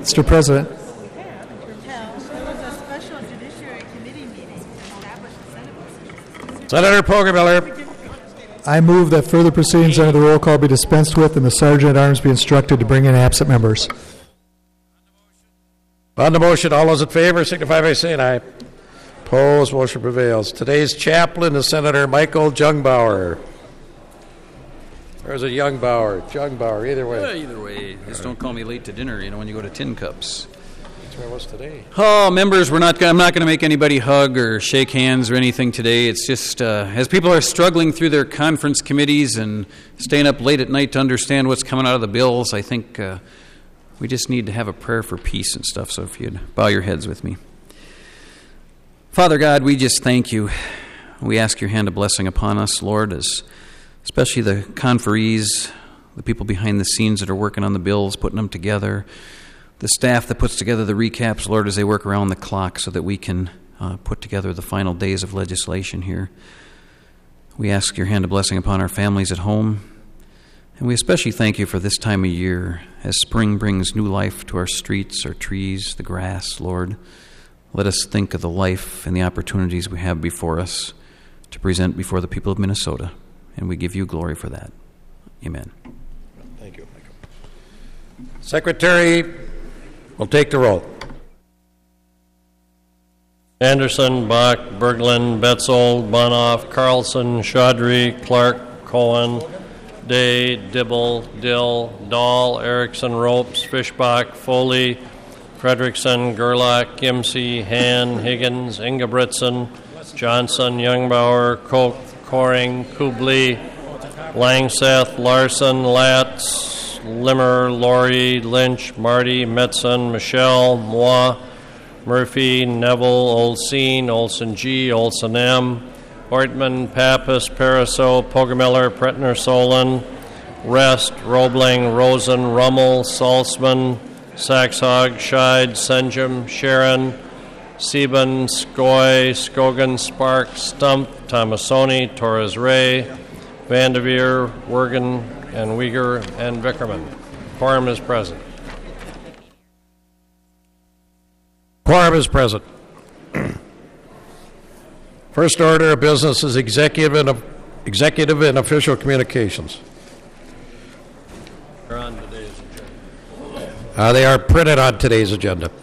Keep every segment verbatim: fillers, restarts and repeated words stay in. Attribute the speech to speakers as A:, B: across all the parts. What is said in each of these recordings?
A: Mister President.
B: Senator Poggemiller.
A: I move that further proceedings under the roll call be dispensed with and the Sergeant at Arms be instructed to bring in absent members.
B: On the motion, all those in favor signify by saying aye. Opposed, motion prevails. Today's chaplain is Senator Michael Jungbauer. There's a Jungbauer, Jungbauer, either way.
C: Yeah, either way. Just don't call me late to dinner, you know, when you go to Tin Cups.
B: That's where I was today.
C: Oh, members, we're not. I'm not going to make anybody hug or shake hands or anything today. It's just uh, as people are struggling through their conference committees and staying up late at night to understand what's coming out of the bills, I think uh, we just need to have a prayer for peace and stuff. So if you'd bow your heads with me. Father God, we just thank you. We ask your hand of blessing upon us, Lord, as especially the conferees, the people behind the scenes that are working on the bills, putting them together, the staff that puts together the recaps, Lord, as they work around the clock so that we can uh, put together the final days of legislation here. We ask your hand of blessing upon our families at home, and we especially thank you for this time of year as spring brings new life to our streets, our trees, the grass, Lord. Let us think of the life and the opportunities we have before us to present before the people of Minnesota, and we give you glory for that. Amen.
B: Thank you, Michael. Secretary will take the roll.
D: Anderson, Bach, Berglund, Betzold, Bonoff, Carlson, Chaudhry, Clark, Cohen, Day, Dibble, Dill, Dahl, Erickson, Ropes, Fischbach, Foley, Frederickson, Gerlach, Gimsey, Han, Higgins, Ingebrigtsen, Johnson, Jungbauer, Koch, Coring, Kubli, Langseth, Larson, Latz, Limmer, Laurie, Lynch, Marty, Metzen, Michelle, Moi, Murphy, Neville, Olseen, Olson G, Olson M, Ortman, Pappas, Pariseau, Poggemiller, Pretner, Solon, Rest, Roebling, Rosen, Rummel, Salzman, Saxhog, Scheid, Senjum, Sharon, Sieben, Skoy, Skogan, Spark, Stump, Tomasoni, Torres Ray, Vandeveer, Wergen, and Uyghur, and Vickerman. Quorum is present.
B: Quorum is present. First order of business is executive and, executive and official communications.
D: They're on today's agenda.
B: Uh, they are printed on today's agenda.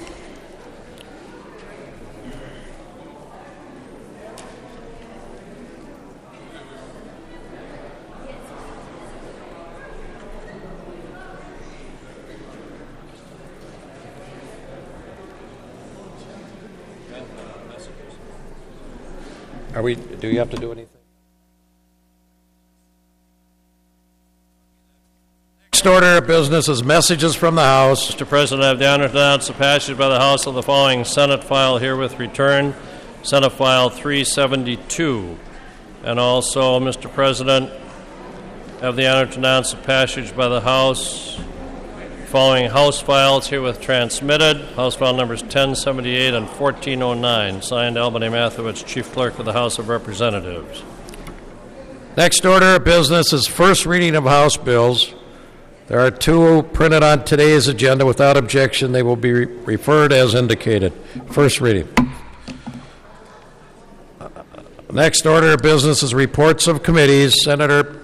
B: Are we, do you have to do anything? Next order of business is messages from the House.
D: Mister President, I have the honor to announce the passage by the House of the following Senate file herewith returned, Senate File three seventy-two. And also, Mister President, I have the honor to announce the passage by the House following House files herewith transmitted, House file numbers ten seventy-eight and fourteen oh nine, signed Albany Mathewitz, Chief Clerk of the House of Representatives.
B: Next order of business is first reading of House bills. There are two printed on today's agenda. Without objection, they will be re- referred as indicated. First reading. Next order of business is reports of committees. Senator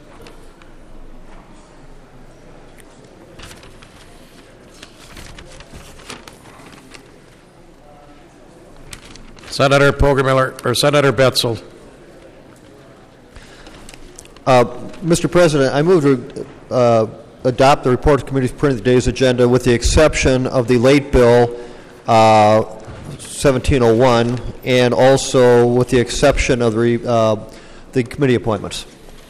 B: Senator Poggemiller, or Senator Betzold.
E: Uh, Mister President, I move to uh, adopt the report of committees printed in today's agenda with the exception of the late bill uh, seventeen oh one and also with the exception of the, re, uh, the committee appointments.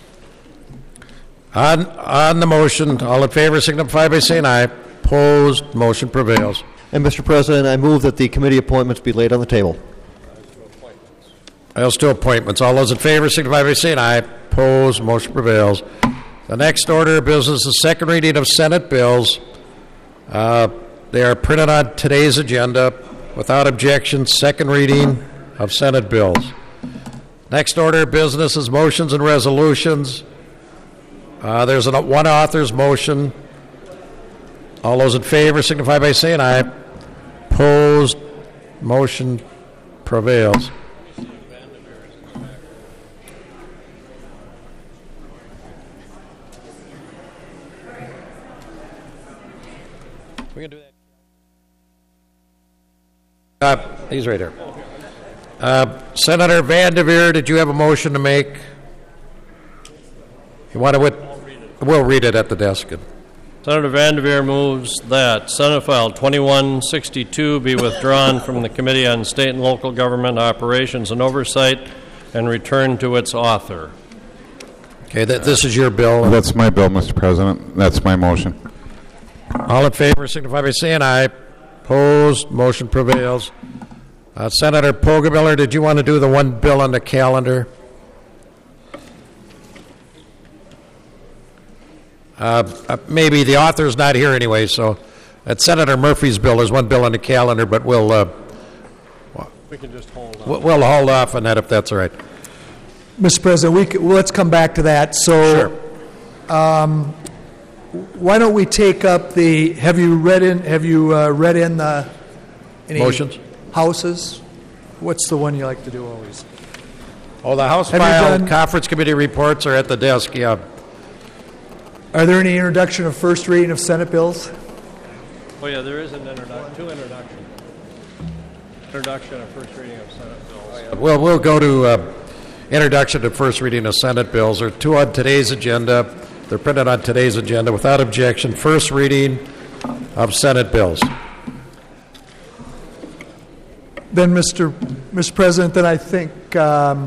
B: On, on the motion, all in favor signify by saying aye. Opposed, motion prevails.
E: And Mister President, I move that the committee appointments be laid on the table.
B: I'll do appointments. All those in favor signify by saying aye. Opposed, motion prevails. The next order of business is second reading of Senate bills. Uh, they are printed on today's agenda. Without objection, second reading of Senate bills. Next order of business is motions and resolutions. Uh, there's an, one author's motion All those in favor signify by saying aye. Opposed, motion prevails. We can do that. Uh, he's right here. Uh, Senator Vanderveer, did you have a motion to make? You want to? Wit- we'll read it at the desk.
D: Senator Vanderveer moves that Senate File twenty-one sixty-two be withdrawn from the Committee on State and Local Government Operations and Oversight and returned to its author.
B: Okay, that, this is your bill.
F: That's my bill, Mister President. That's my motion.
B: All in favor signify by saying aye. Opposed, motion prevails. Uh, Senator Poggemiller, did you want to do the one bill on the calendar? Uh, uh, maybe the author's not here anyway, so that's Senator Murphy's bill. There's one bill on the calendar, but we'll uh,
D: We can just hold on.
B: we'll, we'll hold off on that if that's all right.
A: Mister President, we c- well, let's come back to that. So, um, why don't we take up the? Have you read in? Have you uh, read in the any
B: Motions?
A: houses? What's the one you like to do always?
B: Oh, the House
A: Have you
B: file
A: done-
B: conference committee reports are at the desk. Yeah.
A: Are there any introduction of first reading of Senate bills?
D: Oh, yeah, there is an introduction, two introductions. Introduction and first reading of Senate bills.
B: Well, we'll go to uh, introduction to first reading of Senate bills. There are two on today's agenda. They're printed on today's agenda. Without objection, first reading of Senate bills.
A: Then, Mister Mister President, then I think um,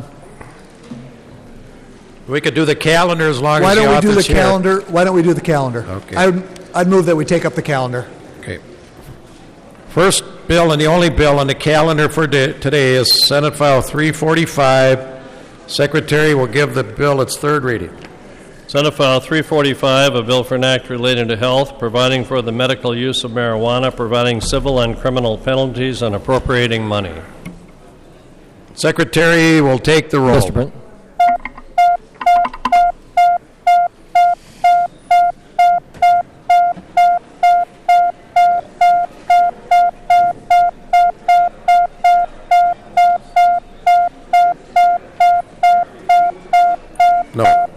B: We could do the calendar as long
A: why
B: as the
A: don't we do the
B: author's here.
A: calendar? Why don't we do the calendar?
B: Okay.
A: I would, I'd move that we take up the calendar.
B: Okay. First bill and the only bill on the calendar for de- today is Senate File three forty-five. Secretary will give the bill its third reading.
D: Senate File three forty-five, a bill for an act relating to health, providing for the medical use of marijuana, providing civil and criminal penalties, and appropriating money.
B: Secretary will take the roll.
E: Mister President.
B: No.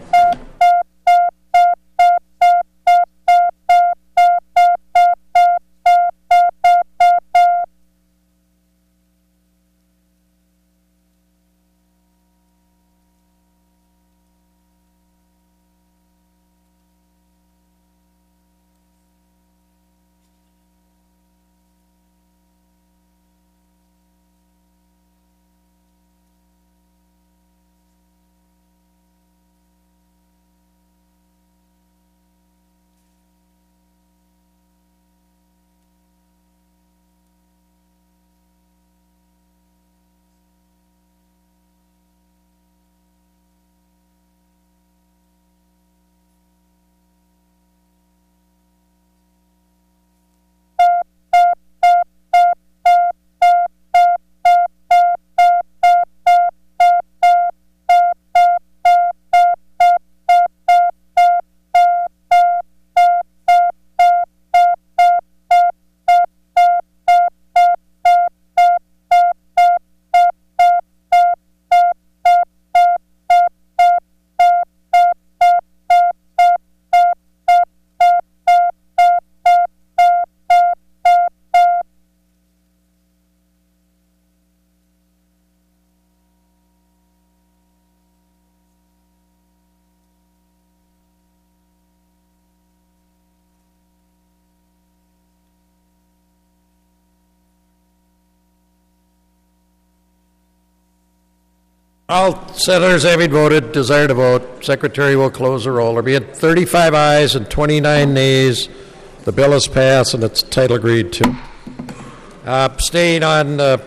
B: All senators having voted desire to vote. Secretary will close the roll. There being thirty-five ayes and twenty-nine nays. The bill is passed and its title agreed to. Uh, staying on uh,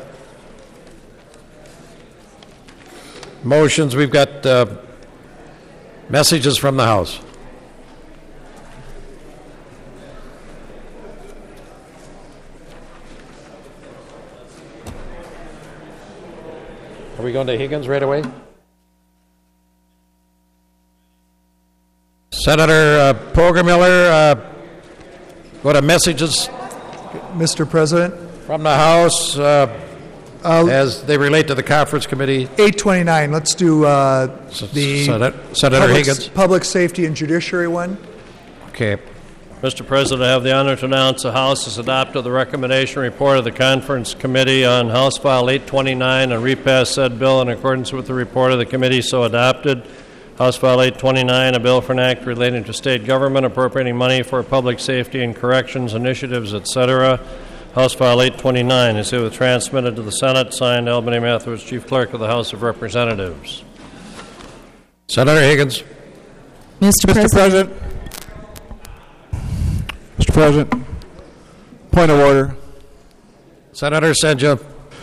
B: motions, we've got uh, messages from the House. Are we going to Higgins right away? Senator uh, Poggemiller, uh, Go to messages
A: Mister President.
B: from the House uh,
A: Uh,
B: as they relate to the conference committee.
A: eight twenty-nine, let's do uh,
B: S-
A: the
B: Senate- Senator
A: public,
B: Higgins.
A: Public Safety and Judiciary one.
B: Okay.
D: Mister President, I have the honor to announce the House has adopted the recommendation report of the Conference Committee on House File eight twenty-nine and repassed said bill in accordance with the report of the committee so adopted. House File eight twenty-nine, a bill for an act relating to state government appropriating money for public safety and corrections initiatives, et cetera. House File eight twenty-nine is herewith transmitted to the Senate, signed Albany Mathewitz, Chief Clerk of the House of Representatives.
B: Senator Higgins.
G: Mister
H: Mister
G: President.
H: President. Mister President. Point of order.
B: Senator Senja.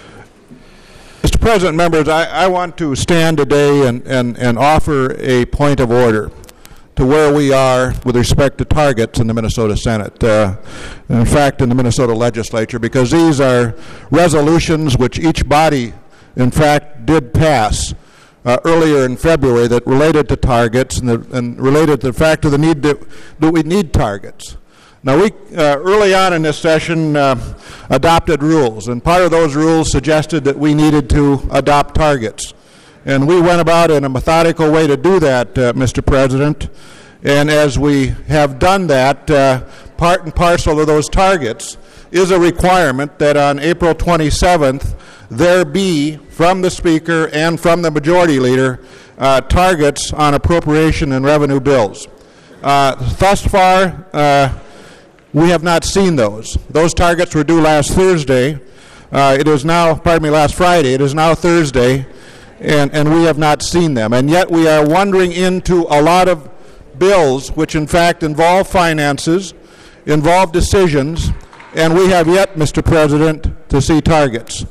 H: Mister President, members, I, I want to stand today and, and, and offer a point of order to where we are with respect to targets in the Minnesota Senate. Uh, in fact, in the Minnesota legislature, because these are resolutions which each body, in fact, did pass uh, earlier in February that related to targets and, the, and related to the fact of the need that, that we need targets. Now, we uh, early on in this session uh, adopted rules, and part of those rules suggested that we needed to adopt targets. And we went about in a methodical way to do that, uh, Mister President. And as we have done that, uh, part and parcel of those targets is a requirement that on April twenty-seventh there be, from the Speaker and from the Majority Leader, uh, targets on appropriation and revenue bills. Uh, thus far, uh, we have not seen those. Those targets were due last Thursday. Uh, it is now, pardon me, last Friday. It is now Thursday, and, and we have not seen them. And yet we are wandering into a lot of bills which in fact involve finances, involve decisions, and we have yet, Mister President, to see targets.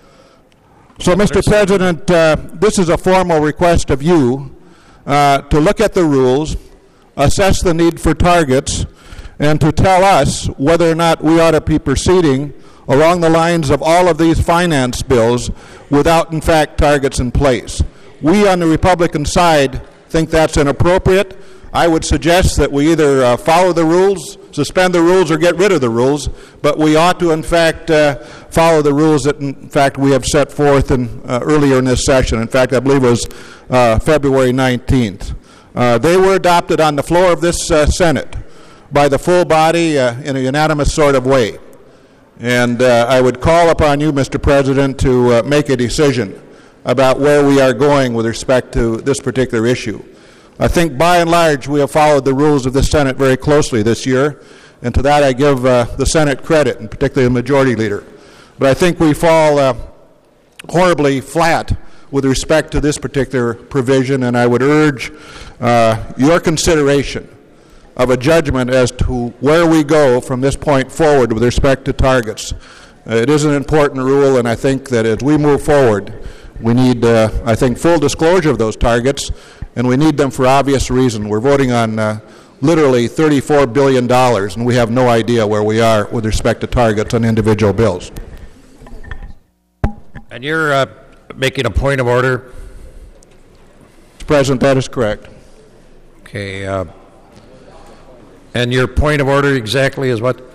H: So, Mister President, uh, this is a formal request of you uh, to look at the rules, assess the need for targets, and to tell us whether or not we ought to be proceeding along the lines of all of these finance bills without, in fact, targets in place. We on the Republican side think that's inappropriate. I would suggest that we either uh, follow the rules, suspend the rules, or get rid of the rules, but we ought to, in fact, uh, follow the rules that, in fact, we have set forth in, uh, earlier in this session. In fact, I believe it was uh, February nineteenth. Uh, they were adopted on the floor of this uh, Senate by the full body uh, in a unanimous sort of way. And uh, I would call upon you, Mister President, to uh, make a decision about where we are going with respect to this particular issue. I think by and large we have followed the rules of the Senate very closely this year, and to that I give uh, the Senate credit, and particularly the Majority Leader. But I think we fall uh, horribly flat with respect to this particular provision, and I would urge uh, your consideration of a judgment as to where we go from this point forward with respect to targets. Uh, it is an important rule, and I think that as we move forward, we need, uh, I think, full disclosure of those targets, and we need them for obvious reason. We're voting on uh, literally thirty-four billion dollars, and we have no idea where we are with respect to targets on individual bills.
B: And you're uh, making a point of order?
H: Mister President, that is correct.
B: Okay. Uh, and your point of order exactly is what?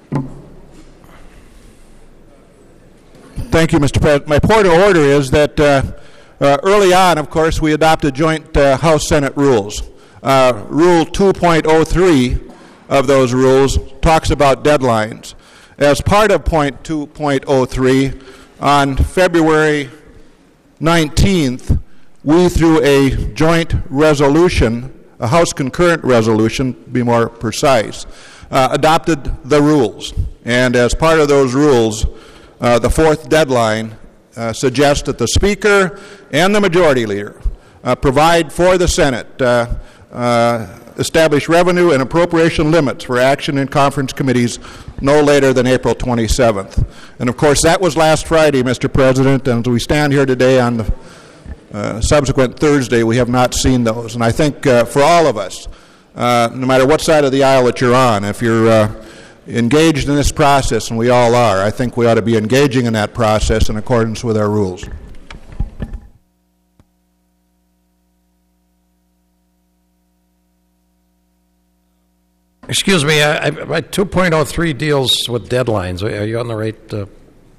H: Thank you, Mister President. My point of order is that uh, uh, early on, of course, we adopted joint uh, House-Senate rules. Uh, Rule two point oh three of those rules talks about deadlines. As part of point two point oh three, on February nineteenth, we, through a joint resolution, a House concurrent resolution, to be more precise, uh, adopted the rules. And as part of those rules, uh, the fourth deadline uh, suggests that the Speaker and the Majority Leader uh, provide for the Senate uh, uh, establish revenue and appropriation limits for action in conference committees no later than April twenty-seventh. And of course, that was last Friday, Mister President, and as we stand here today on the uh, subsequent Thursday, we have not seen those. And I think uh, for all of us, uh, no matter what side of the aisle that you're on, if you're uh, engaged in this process, and we all are, I think we ought to be engaging in that process in accordance with our rules.
B: Excuse me, I, I, my two point oh three deals with deadlines. Are you on the right? Uh,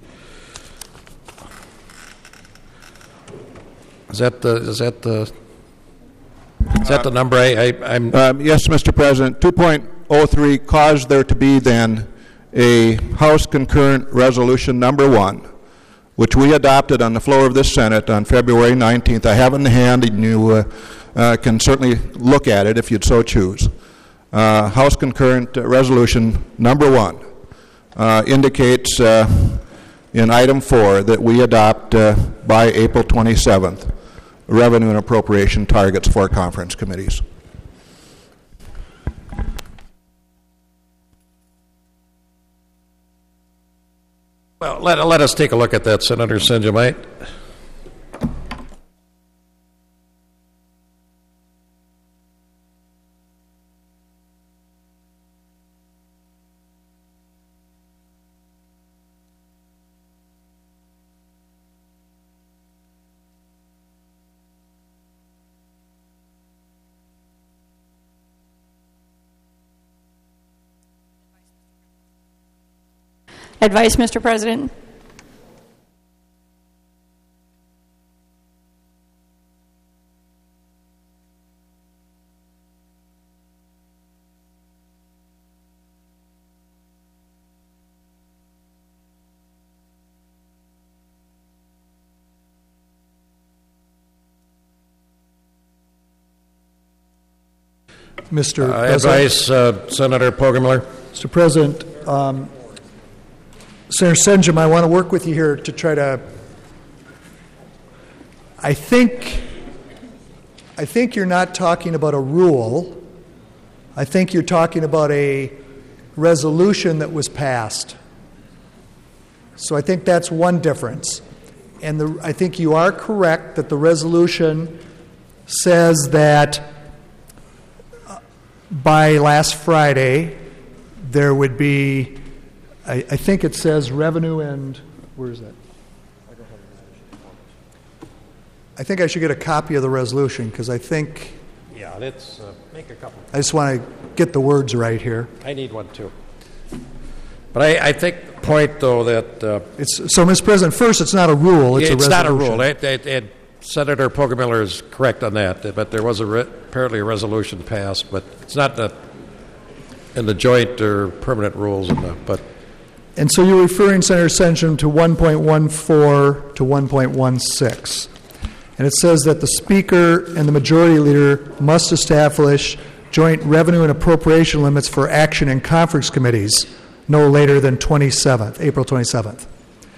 B: is that the is that the is that the number? I, I I'm
H: Um, yes, Mister President. two point oh three caused there to be then a House concurrent resolution number one, which we adopted on the floor of this Senate on February nineteenth. I have it in hand, and you uh, uh, can certainly look at it if you'd so choose. Uh, House concurrent uh, resolution number one uh, indicates uh, in item four that we adopt uh, by April twenty-seventh revenue and appropriation targets for conference committees.
B: well. Let let us take a look at that, Senator Sinjamite.
G: Advice, Mister President.
A: Mister
B: Uh,
A: President.
B: advice, uh, Senator Poggemiller.
A: Mister President, um, Senator Senjum, I want to work with you here to try to. I think. I think you're not talking about a rule. I think you're talking about a resolution that was passed. So I think that's one difference. And the, I think you are correct that the resolution says that by last Friday, there would be, I, I think it says revenue and, where is that? I think I should get a copy of the resolution because I think,
B: Yeah, let's uh, make a couple.
A: I just want to get the words right here.
B: I need one too. But I, I think the point, though, that uh,
A: It's, so, Mister President, first, it's not a rule, it's,
B: it's
A: a
B: not a
A: resolution.
B: rule. It, it, it, Senator Poggemiller is correct on that, but there was a re- apparently a resolution passed, but it's not the, in the joint or permanent rules. In the, but
A: And so you're referring, Senator Senjum, to one point one four to one point one six. And it says that the Speaker and the Majority Leader must establish joint revenue and appropriation limits for action in conference committees no later than twenty-seventh, April twenty-seventh.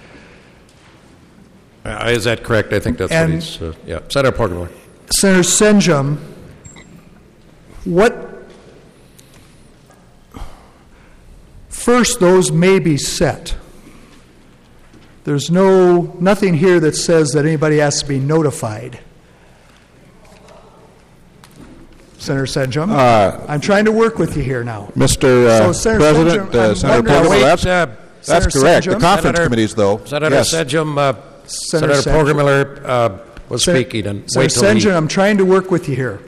B: uh, is that correct? I think that's
A: And-
B: what he's. Uh, yeah, Senator Poggemiller.
A: Senator Senjum, what... First, those may be set. There's no nothing here that says that anybody has to be notified. Senator Senjum,
H: Uh,
A: I'm trying to work with you here now.
H: Mister Uh,
A: So, Senator
H: President,
A: Senjum,
H: uh,
A: I'm
H: Senator
A: wondering-
H: Poggemiller,
B: Wait,
H: that's,
B: uh,
H: that's
A: Senator
H: correct. The
A: Senjum?
H: conference
B: Senator-
H: committees, though.
B: Senator
H: yes.
B: Senjum, uh,
A: Senator
B: Senator
A: Senjum.
B: Poggemiller uh, was
A: Sen-
B: speaking, and
A: Senator
B: wait till he.
A: Senjum, I'm trying to work with you here.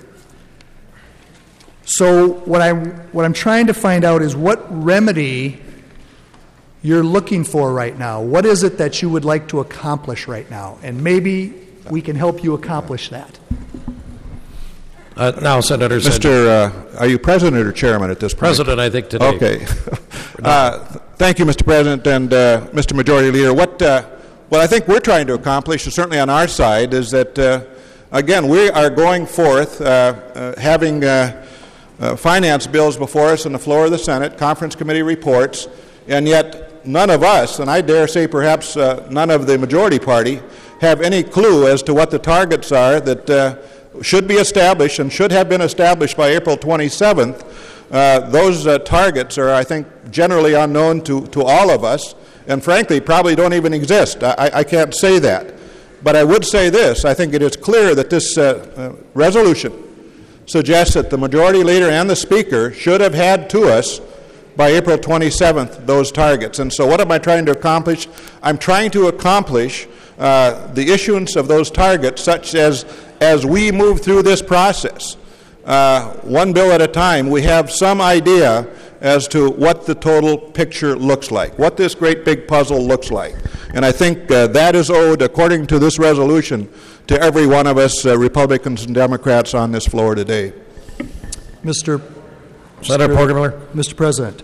A: So what I'm what I'm trying to find out is what remedy you're looking for right now. What is it that you would like to accomplish right now? And maybe we can help you accomplish that.
B: Uh, now, Senator Senjum.
H: Mister Uh, are you President or Chairman at this point?
B: President, I think today.
H: Okay. uh, thank you, Mister President and uh, Mister Majority Leader. What uh, what I think we're trying to accomplish, certainly on our side, is that uh, again we are going forth, uh, uh, having uh, uh, finance bills before us on the floor of the Senate, conference committee reports, and yet none of us, and I dare say perhaps uh, none of the majority party, have any clue as to what the targets are that uh, should be established and should have been established by April twenty-seventh. Uh, those uh, targets are, I think, generally unknown to, to all of us, and frankly, probably don't even exist. I, I can't say that. But I would say this. I think it is clear that this uh, uh, resolution suggests that the Majority Leader and the Speaker should have had to us by April twenty-seventh those targets. And so what am I trying to accomplish? I'm trying to accomplish uh, the issuance of those targets such as as we move through this process, uh, one bill at a time, we have some idea as to what the total picture looks like, what this great big puzzle looks like. And I think uh, that is owed, according to this resolution, to every one of us, uh, Republicans and Democrats on this floor today.
A: Mister
B: Senator Poggenmiller.
A: Mister President,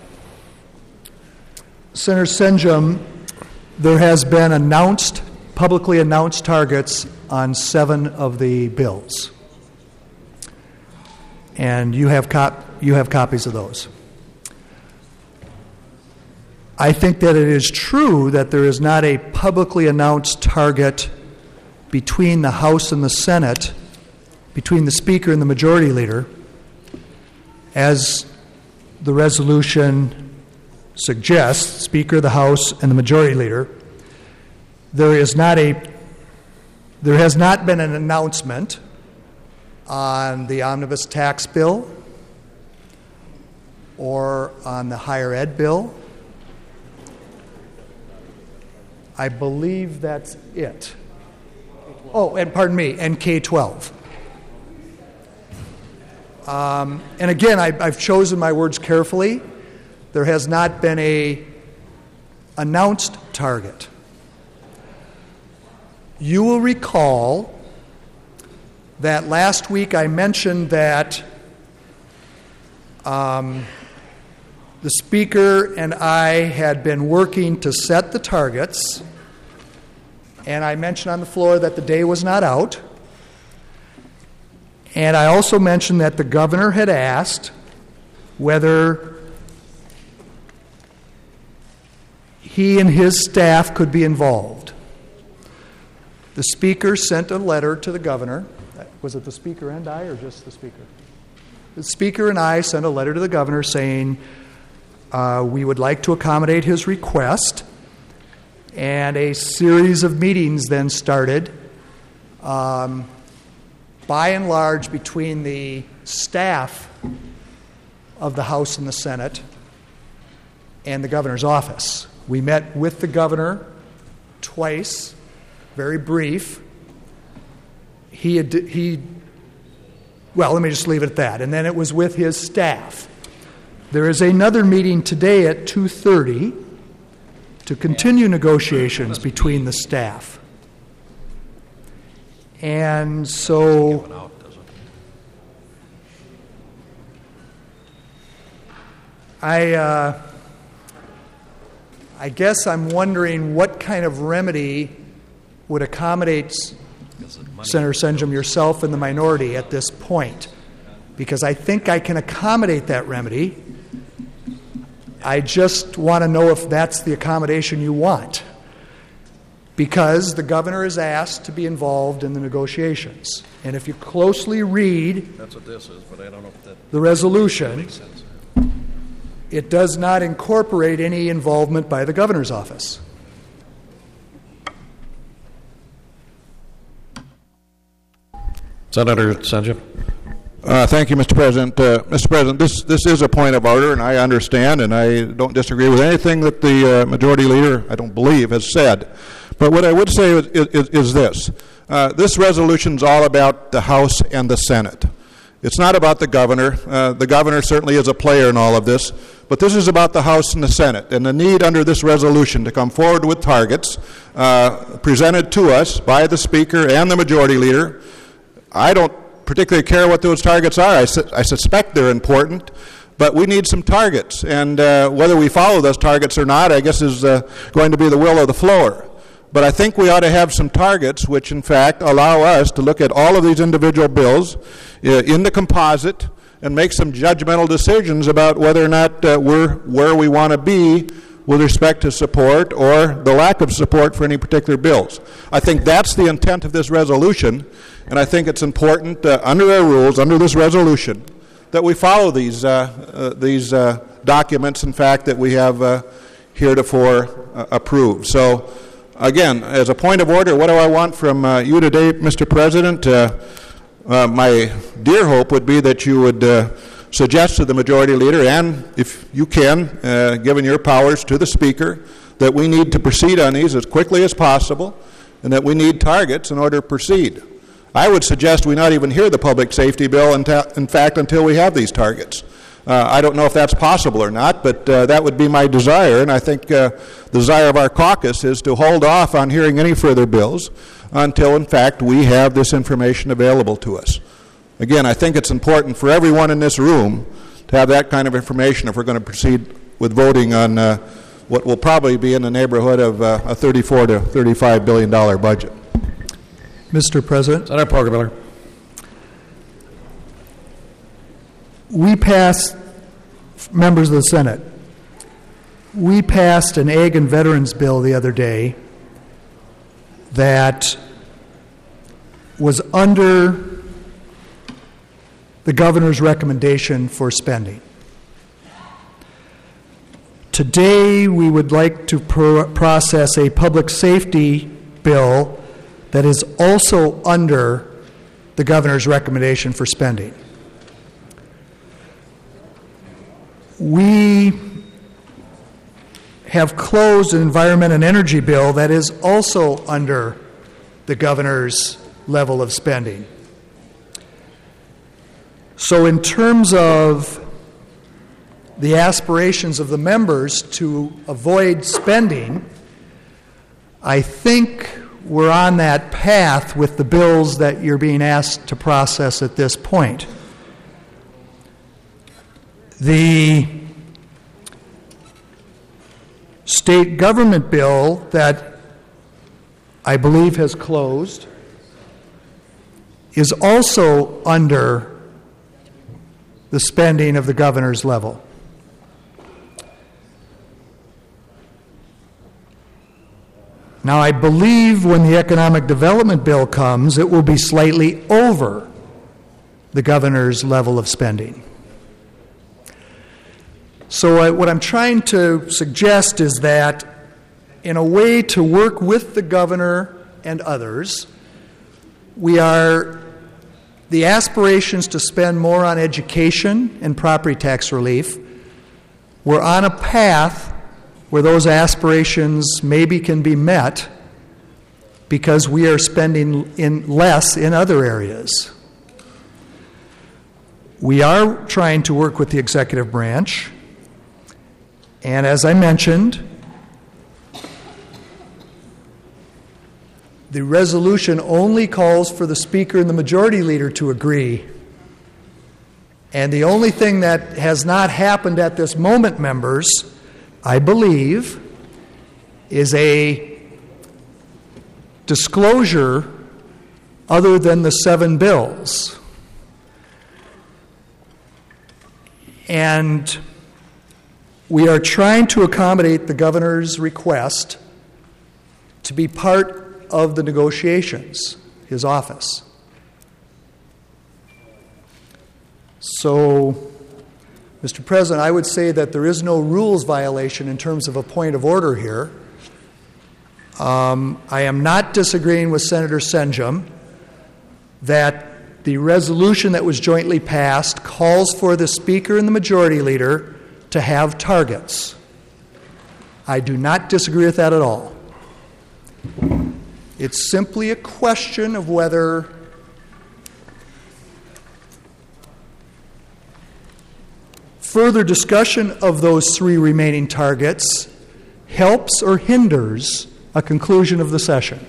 A: Senator Senjum, there has been announced, publicly announced targets on seven of the bills. And you have cop- you have copies of those. I think that it is true that there is not a publicly announced target between the House and the Senate, between the Speaker and the Majority Leader, as the resolution suggests, Speaker of the House and the Majority Leader. There is not a, there has not been an announcement on the omnibus tax bill or on the higher ed bill. I believe that's it. Oh, and pardon me, and K twelve. Um, and again, I, I've chosen my words carefully. There has not been a announced target. You will recall that last week I mentioned that um, the Speaker and I had been working to set the targets, and I mentioned on the floor that the day was not out. And I also mentioned that the governor had asked whether he and his staff could be involved. The Speaker sent a letter to the governor. Was it the Speaker and I, or just the Speaker? The Speaker and I sent a letter to the governor saying uh, we would like to accommodate his request, and a series of meetings then started, um, by and large, between the staff of the House and the Senate and the governor's office. We met with the governor twice, very brief. He, had, he, well, let me just leave it at that. And then it was with his staff. There is another meeting today at two thirty to continue negotiations between the staff. And so I, uh, I guess I'm wondering what kind of remedy would accommodate Senator Senjum, yourself, and the minority at this point, because I think I can accommodate that remedy. I just want to know if that's the accommodation you want, because the governor is asked to be involved in the negotiations. And if you closely read
B: That's what this is, but I don't know if that
A: the resolution,
B: makes sense.
A: it does not incorporate any involvement by the governor's office.
B: Senator Senjum.
H: Uh, thank you, Mister President. Uh, Mister President, this this is a point of order, and I understand, and I don't disagree with anything that the uh, Majority Leader, I don't believe, has said. But what I would say is, is, is this. Uh, this resolution is all about the House and the Senate. It's not about the governor. Uh, the governor certainly is a player in all of this, but this is about the House and the Senate, and the need under this resolution to come forward with targets uh, presented to us by the Speaker and the Majority Leader. I don't particularly care what those targets are. I, su- I suspect they're important, but we need some targets, and uh, whether we follow those targets or not, I guess, is uh, going to be the will of the floor. But I think we ought to have some targets which, in fact, allow us to look at all of these individual bills uh, in the composite and make some judgmental decisions about whether or not uh, we're where we want to be with respect to support or the lack of support for any particular bills. I think that's the intent of this resolution, and I think it's important uh, under our rules, under this resolution, that we follow these uh, uh, these uh, documents, in fact, that we have uh, heretofore uh, approved. So, again, as a point of order, what do I want from uh, you today, Mister President? Uh, uh, my dear hope would be that you would uh, suggest to the Majority Leader, and if you can, uh, given your powers to the Speaker, that we need to proceed on these as quickly as possible, and that we need targets in order to proceed. I would suggest we not even hear the public safety bill, in, ta- in fact, until we have these targets. Uh, I don't know if that's possible or not, but uh, that would be my desire, and I think uh, the desire of our caucus is to hold off on hearing any further bills until, in fact, we have this information available to us. Again, I think it's important for everyone in this room to have that kind of information if we're going to proceed with voting on uh, what will probably be in the neighborhood of uh, a thirty-four to thirty-five billion dollar budget.
A: Mister President,
B: Senator Poggemiller.
A: we passed, members of the Senate, we passed an Ag and Veterans bill the other day that was under the governor's recommendation for spending. Today, we would like to pro- process a public safety bill that is also under the governor's recommendation for spending. We have closed an environment and energy bill that is also under the governor's level of spending. So in terms of the aspirations of the members to avoid spending, I think we're on that path with the bills that you're being asked to process at this point. The state government bill that I believe has closed is also under the spending of the governor's level. Now, I believe when the economic development bill comes, it will be slightly over the governor's level of spending. So uh, what I'm trying to suggest is that in a way to work with the governor and others, we are, the aspirations to spend more on education and property tax relief, we're on a path where those aspirations maybe can be met because we are spending in less in other areas. We are trying to work with the executive branch, and as I mentioned, the resolution only calls for the Speaker and the Majority Leader to agree. And the only thing that has not happened at this moment, members, I believe, is a disclosure other than the seven bills. And we are trying to accommodate the governor's request to be part of the negotiations, his office. So, Mister President, I would say that there is no rules violation in terms of a point of order here. Um, I am not disagreeing with Senator Senjum that the resolution that was jointly passed calls for the Speaker and the Majority Leader to have targets. I do not disagree with that at all. It's simply a question of whether further discussion of those three remaining targets helps or hinders a conclusion of the session.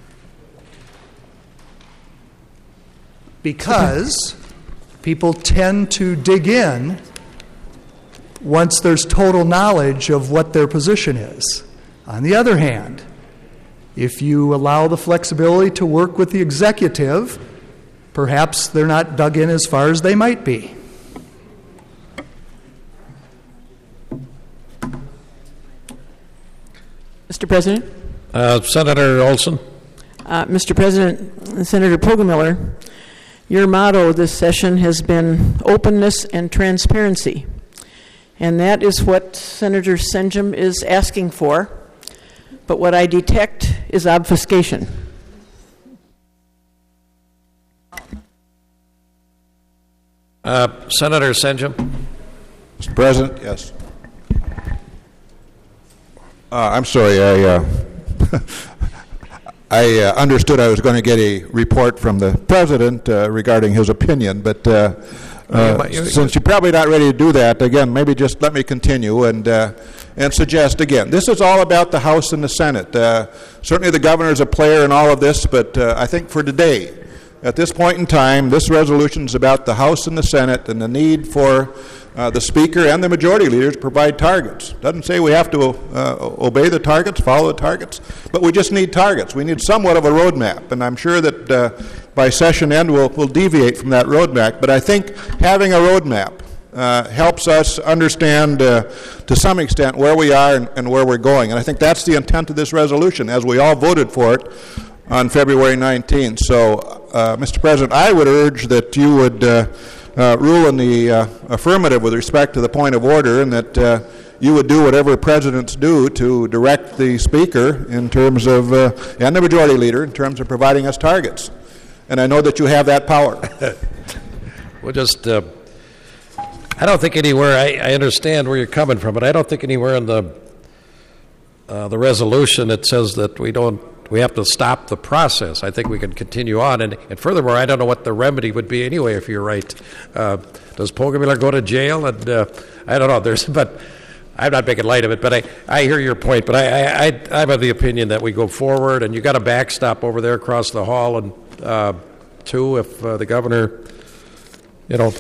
A: Because people tend to dig in once there's total knowledge of what their position is. On the other hand, if you allow the flexibility to work with the executive, perhaps they're not dug in as far as they might be.
I: Mister President?
B: Uh, Senator Olson?
I: Uh, Mister President, Senator Poggemiller, your motto this session has been openness and transparency. And that is what Senator Senjum is asking for. But what I detect is obfuscation.
B: Uh, Senator Senjum?
H: Mister President, yes. Uh, I'm sorry, I, uh, I uh, understood I was going to get a report from the President uh, regarding his opinion, but uh, uh, since you're probably not ready to do that, again, maybe just let me continue and uh, and suggest again, this is all about the House and the Senate. Uh, certainly the governor is a player in all of this, but uh, I think for today, at this point in time, this resolution is about the House and the Senate and the need for uh, the Speaker and the Majority Leader to provide targets. Doesn't say we have to uh, obey the targets, follow the targets, but we just need targets. We need somewhat of a roadmap, and I'm sure that uh, by session end we'll, we'll deviate from that roadmap. But I think having a roadmap uh, helps us understand uh, to some extent where we are and, and where we're going. And I think that's the intent of this resolution, as we all voted for it on February nineteenth. So, uh, Mister President, I would urge that you would uh, uh, rule in the uh, affirmative with respect to the point of order, and that uh, you would do whatever presidents do to direct the Speaker in terms of, uh, and the Majority Leader, in terms of providing us targets. And I know that you have that power.
B: We'll just, uh, I don't think anywhere, I, I understand where you're coming from, but I don't think anywhere in the uh, the resolution it says that we don't, we have to stop the process. I think we can continue on. And, and furthermore, I don't know what the remedy would be anyway, if you're right. Uh, does Poggemiller go to jail? And uh, I don't know. There's, but I'm not making light of it. But I, I hear your point. But I, I, I, I'm of the opinion that we go forward, and you got a backstop over there across the hall, and uh, two, if uh, the governor, you know.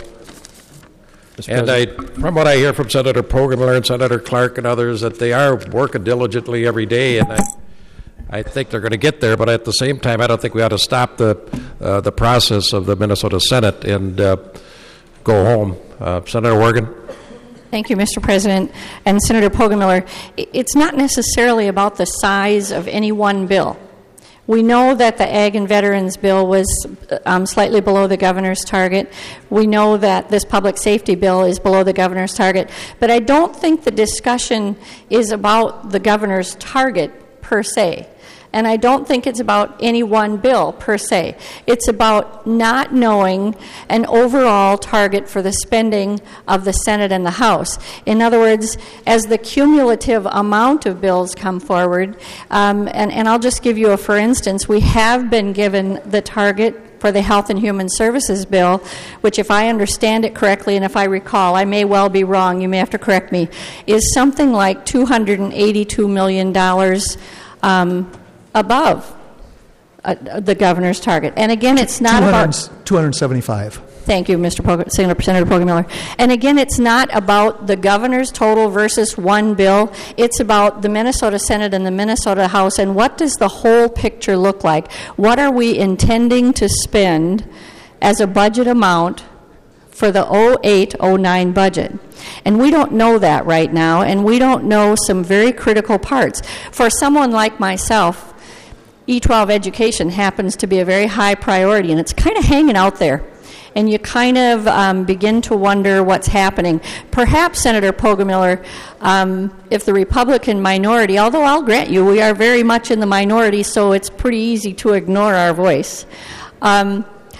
B: And I, from what I hear from Senator Poggemiller and Senator Clark and others, that they are working diligently every day, and I. I think they're going to get there, but at the same time, I don't think we ought to stop the uh, the process of the Minnesota Senate and uh, go home. Uh, Senator Worgan.
G: Thank you, Mister President. And Senator Poggemiller, it's not necessarily about the size of any one bill. We know that the Ag and Veterans bill was um, slightly below the governor's target. We know that this public safety bill is below the governor's target. But I don't think the discussion is about the governor's target per se. And I don't think it's about any one bill per se. It's about not knowing an overall target for the spending of the Senate and the House. In other words, as the cumulative amount of bills come forward, um, and, and I'll just give you a for instance, we have been given the target for the Health and Human Services bill, which, if I understand it correctly and if I recall, I may well be wrong, you may have to correct me, is something like two hundred eighty-two million dollars um, above uh, the governor's target. And again, it's not about...
A: two hundred seventy-five.
G: Thank you, Mister Pog- Senator, Senator Poggemiller. And again, it's not about the governor's total versus one bill. It's about the Minnesota Senate and the Minnesota House, and what does the whole picture look like? What are we intending to spend as a budget amount for the oh eight oh nine budget? And we don't know that right now, and we don't know some very critical parts. For someone like myself, E twelve education happens to be a very high priority, and it's kind of hanging out there. And you kind of um, begin to wonder what's happening. Perhaps, Senator Poggemiller, um, if the Republican minority, although I'll grant you we are very much in the minority, so it's pretty easy to ignore our voice. Um,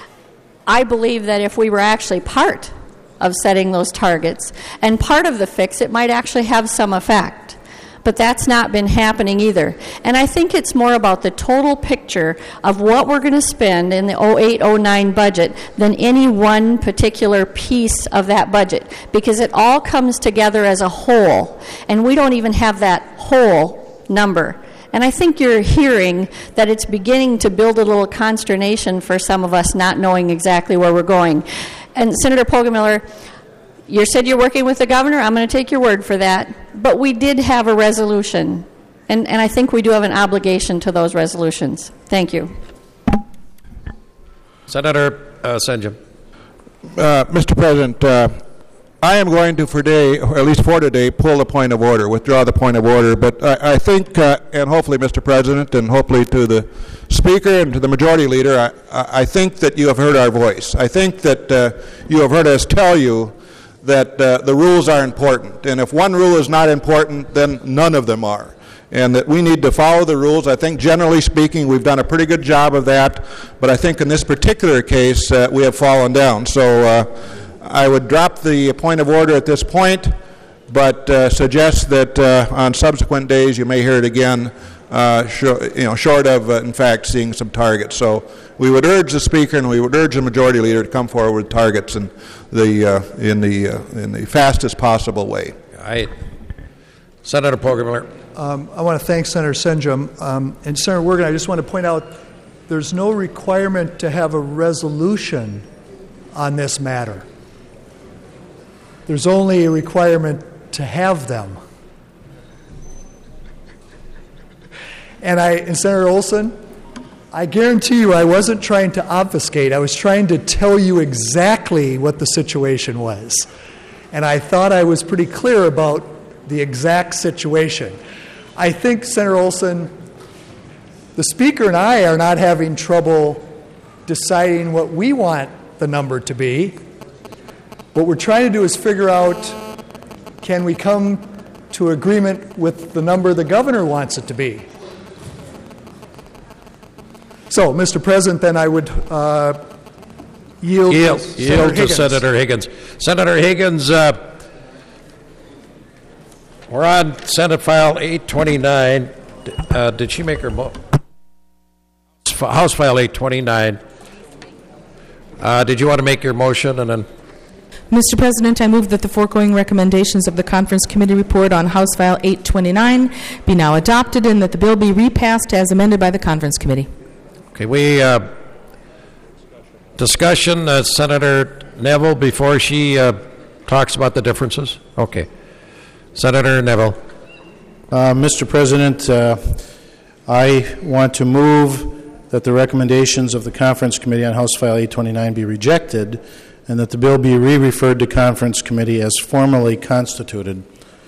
G: I believe that if we were actually part of setting those targets and part of the fix, it might actually have some effect. But that's not been happening either. And I think it's more about the total picture of what we're going to spend in the oh eight oh nine budget than any one particular piece of that budget, because it all comes together as a whole, and we don't even have that whole number. And I think you're hearing that it's beginning to build a little consternation for some of us not knowing exactly where we're going. And Senator Poggemiller, you said you're working with the governor. I'm going to take your word for that. But we did have a resolution, and, and I think we do have an obligation to those resolutions. Thank you.
B: Senator uh, Senjum.
H: Uh, Mister President, uh, I am going to, for today, or at least for today, pull the point of order, withdraw the point of order. But I, I think, uh, and hopefully, Mister President, and hopefully to the Speaker and to the Majority Leader, I, I think that you have heard our voice. I think that uh, you have heard us tell you that uh, the rules are important. And if one rule is not important, then none of them are. And that we need to follow the rules. I think, generally speaking, we've done a pretty good job of that. But I think in this particular case, uh, we have fallen down. So uh, I would drop the point of order at this point, but uh, suggest that uh, on subsequent days you may hear it again uh, sh- you know, short of, uh, in fact, seeing some targets. So we would urge the Speaker and we would urge the Majority Leader to come forward with targets in the uh, in the uh, in the fastest possible way.
B: I, Senator Poggemiller.
A: Um, I want to thank Senator Senjum. Um, and Senator Wergen, I just want to point out there's no requirement to have a resolution on this matter. There's only a requirement to have them. And I, and Senator Olson, I guarantee you I wasn't trying to obfuscate. I was trying to tell you exactly what the situation was. And I thought I was pretty clear about the exact situation. I think, Senator Olson, the Speaker and I are not having trouble deciding what we want the number to be. What we're trying to do is figure out, can we come to agreement with the number the governor wants it to be? So, Mister President, then I would uh, yield,
B: yield,
A: to,
B: yield
A: Senator
B: to
A: Higgins.
B: Senator Higgins. Senator Higgins, uh, we're on Senate File eight twenty-nine. Uh, did she make her mo- House File eight twenty-nine? Uh, did you want to make your motion and then?
J: Mister President, I move that the foregoing recommendations of the Conference Committee report on House File eight twenty-nine be now adopted and that the bill be repassed as amended by the Conference Committee.
B: Okay, we uh, discussion uh, Senator Neville before she uh, talks about the differences. Okay, Senator Neville.
K: Uh, Mister President, uh, I want to move that the recommendations of the Conference Committee on House File eight twenty-nine be rejected and that the bill be re-referred to Conference Committee as formally constituted.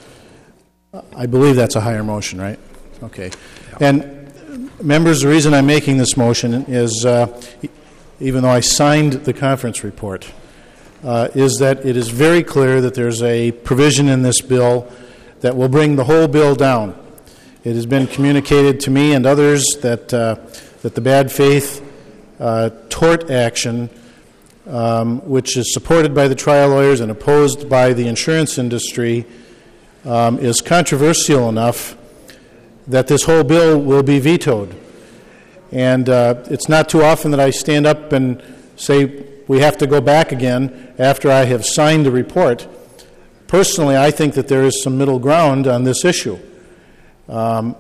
K: I believe that's a higher motion, right? Okay. And members, the reason I'm making this motion is, uh, even though I signed the conference report, uh, is that it is very clear that there's a provision in this bill that will bring the whole bill down. It has been communicated to me and others that uh, that the bad faith uh, tort action, um, which is supported by the trial lawyers and opposed by the insurance industry, um, is controversial enough that this whole bill will be vetoed. And uh, it's not too often that I stand up and say we have to go back again after I have signed the report. Personally, I think that there is some middle ground on this issue. Um,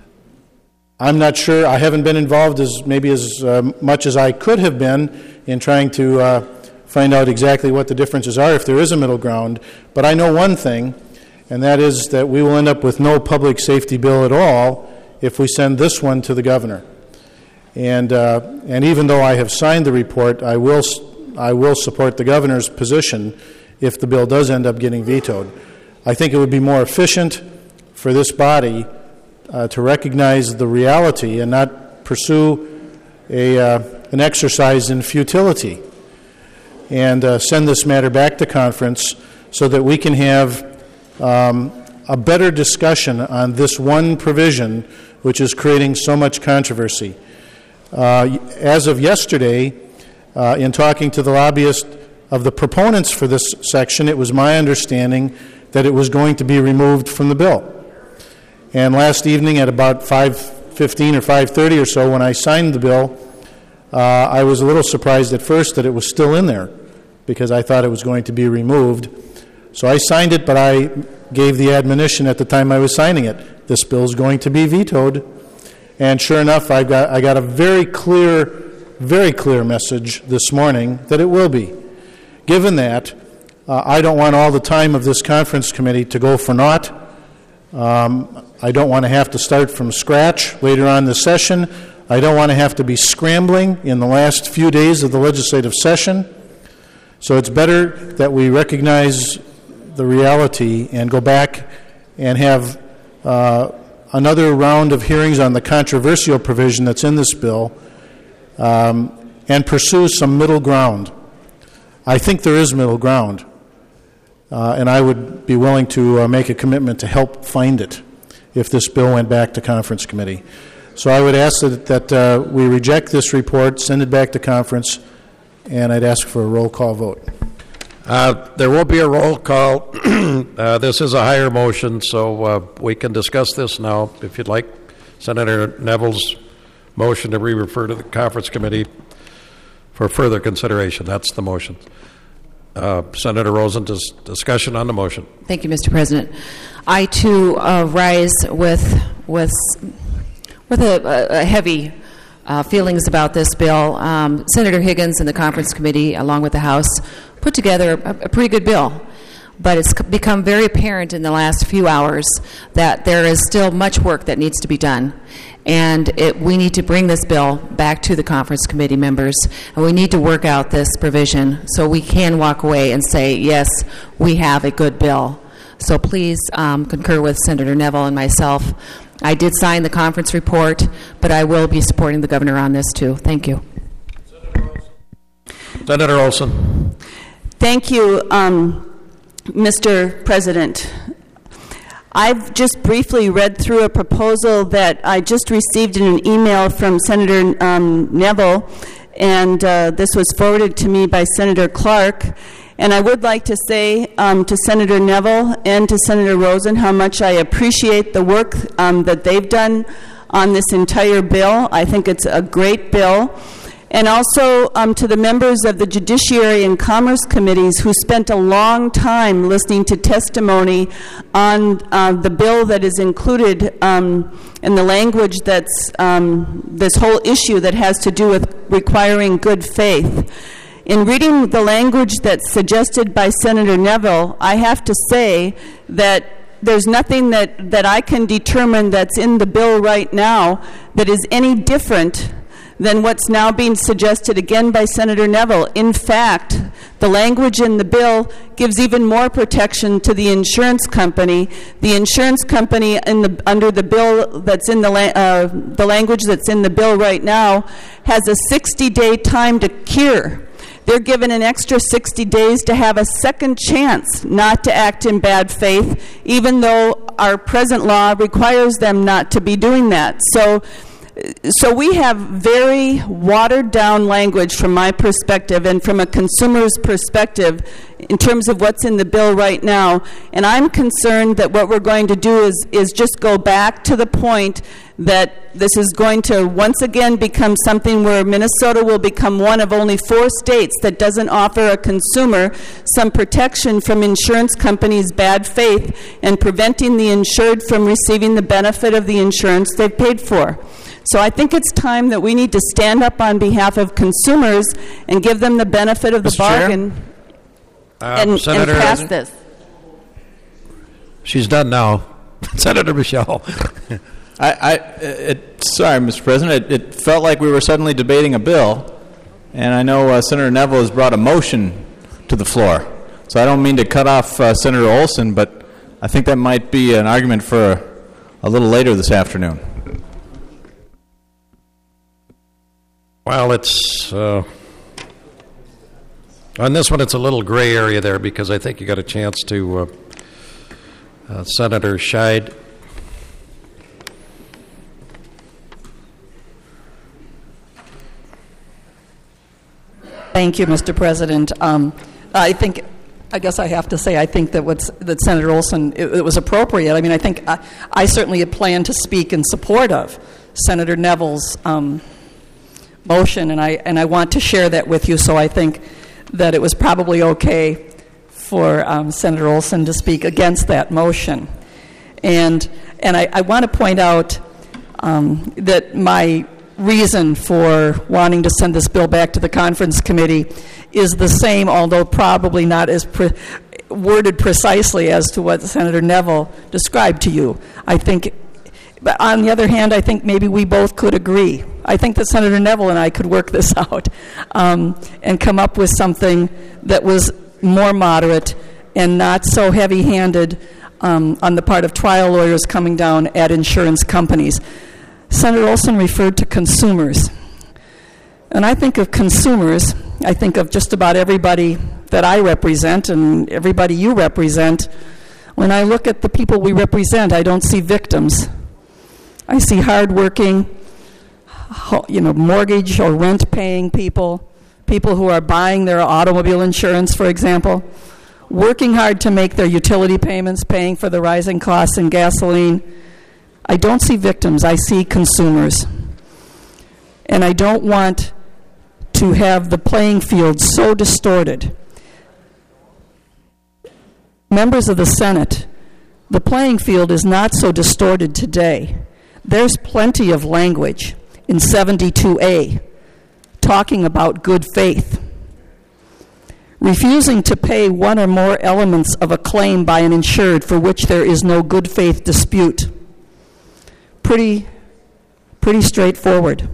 K: I'm not sure. I haven't been involved as maybe as uh, much as I could have been in trying to uh, find out exactly what the differences are, if there is a middle ground. But I know one thing, and that is that we will end up with no public safety bill at all if we send this one to the governor. And uh, and even though I have signed the report, I will I will support the governor's position if the bill does end up getting vetoed. I think it would be more efficient for this body uh, to recognize the reality and not pursue a uh, an exercise in futility, and uh, send this matter back to conference so that we can have um, a better discussion on this one provision which is creating so much controversy. Uh, as of yesterday, uh, in talking to the lobbyist of the proponents for this section, it was my understanding that it was going to be removed from the bill. And last evening at about five fifteen or five thirty or so, when I signed the bill, uh, I was a little surprised at first that it was still in there because I thought it was going to be removed. So I signed it, but I gave the admonition at the time I was signing it, this bill is going to be vetoed. And sure enough, I got I got a very clear, very clear message this morning that it will be. Given that, uh, I don't want all the time of this conference committee to go for naught. Um, I don't want to have to start from scratch later on this session. I don't want to have to be scrambling in the last few days of the legislative session. So it's better that we recognize the reality and go back and have uh, another round of hearings on the controversial provision that's in this bill, um, and pursue some middle ground. I think there is middle ground, uh, and I would be willing to uh, make a commitment to help find it if this bill went back to conference committee. So I would ask that, that uh, we reject this report, send it back to conference, and I'd ask for a roll call vote.
B: Uh, there will be a roll call. uh, this is a higher motion, so uh, we can discuss this now if you'd like. Senator Neville's motion to re-refer to the conference committee for further consideration. That's the motion. Uh, Senator Rosen, dis- discussion on the motion.
L: Thank you, Mister President. I too uh, rise with with with a, a heavy uh, feelings about this bill. Um, Senator Higgins and the conference committee, along with the House, put together a, a pretty good bill. But it's become very apparent in the last few hours that there is still much work that needs to be done. And it, we need to bring this bill back to the conference committee members, and we need to work out this provision so we can walk away and say, yes, we have a good bill. So please um, concur with Senator Neville and myself. I did sign the conference report, but I will be supporting the governor on this too. Thank you.
B: Senator Olson.
M: Thank you, um, Mister President. I've just briefly read through a proposal that I just received in an email from Senator um, Neville, and uh, this was forwarded to me by Senator Clark. And I would like to say um, to Senator Neville and to Senator Rosen how much I appreciate the work um, that they've done on this entire bill. I think it's a great bill. And also um, to the members of the Judiciary and Commerce Committees who spent a long time listening to testimony on uh, the bill that is included um, in the language that's um, this whole issue that has to do with requiring good faith. In reading the language that's suggested by Senator Neville, I have to say that there's nothing that, that I can determine that's in the bill right now that is any different than what's now being suggested again by Senator Neville. In fact, the language in the bill gives even more protection to the insurance company. The insurance company in the, under the bill that's in the, uh, the language that's in the bill right now has a sixty-day time to cure. They're given an extra sixty days to have a second chance not to act in bad faith, even though our present law requires them not to be doing that. So So we have very watered-down language from my perspective and from a consumer's perspective in terms of what's in the bill right now. And I'm concerned that what we're going to do is, is just go back to the point that this is going to once again become something where Minnesota will become one of only four states that doesn't offer a consumer some protection from insurance companies' bad faith and preventing the insured from receiving the benefit of the insurance they've paid for. So I think it's time that we need to stand up on behalf of consumers and give them the benefit of the
B: Mister Chair?
M: bargain
B: Uh,
M: and, and
B: Senator
M: pass this.
B: She's done now. Senator Michelle.
N: I, I it, sorry, Mister President. It, it felt like we were suddenly debating a bill, and I know uh, Senator Neville has brought a motion to the floor. So I don't mean to cut off uh, Senator Olson, but I think that might be an argument for a, a little later this afternoon.
B: Well, it's uh, on this one. It's a little gray area there because I think you got a chance to uh, uh, Senator Scheid.
O: Thank you, Mister President. Um, I think, I guess I have to say, I think that what's, that Senator Olson, it, it was appropriate. I mean, I think I, I certainly had planned to speak in support of Senator Neville's um, motion, and I and I want to share that with you. So I think that it was probably okay for um, Senator Olson to speak against that motion. And and I, I want to point out um, that my reason for wanting to send this bill back to the conference committee is the same, although probably not as pre- worded precisely as to what Senator Neville described to you. I think, but on the other hand, I think maybe we both could agree. I think that Senator Neville and I could work this out um, and come up with something that was more moderate and not so heavy-handed um, on the part of trial lawyers coming down at insurance companies. Senator Olson referred to consumers. And I think of consumers, I think of just about everybody that I represent and everybody you represent. When I look at the people we represent, I don't see victims. I see hardworking, you know, mortgage or rent-paying people, people who are buying their automobile insurance, for example, working hard to make their utility payments, paying for the rising costs in gasoline. I don't see victims, I see consumers. And I don't want to have the playing field so distorted. Members of the Senate, the playing field is not so distorted today. There's plenty of language in seventy-two A talking about good faith. Refusing to pay one or more elements of a claim by an insured for which there is no good faith dispute. Pretty, pretty straightforward.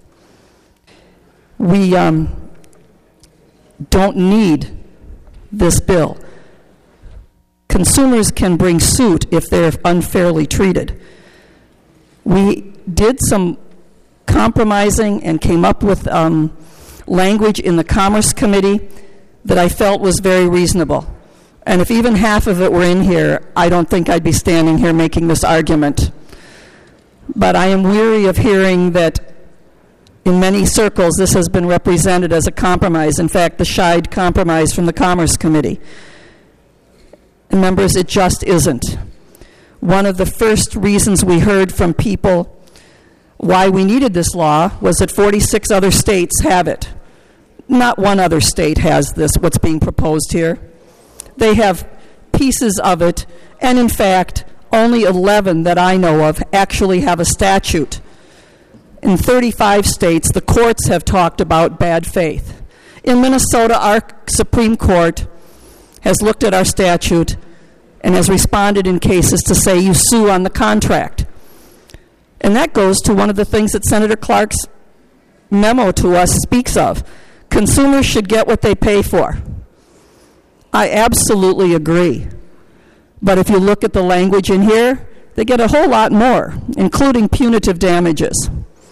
O: We um, don't need this bill. Consumers can bring suit if they're unfairly treated. We did some compromising and came up with um, language in the Commerce Committee that I felt was very reasonable. And if even half of it were in here, I don't think I'd be standing here making this argument. But I am weary of hearing that in many circles this has been represented as a compromise. In fact, the Scheid compromise from the Commerce Committee. And members, it just isn't. One of the first reasons we heard from people why we needed this law was that forty-six other states have it. Not one other state has this, what's being proposed here. They have pieces of it, and in fact, only eleven that I know of actually have a statute. In thirty-five states, the courts have talked about bad faith. In Minnesota, our Supreme Court has looked at our statute and has responded in cases to say you sue on the contract. And that goes to one of the things that Senator Clark's memo to us speaks of. Consumers should get what they pay for. I absolutely agree. But if you look at the language in here, they get a whole lot more, including punitive damages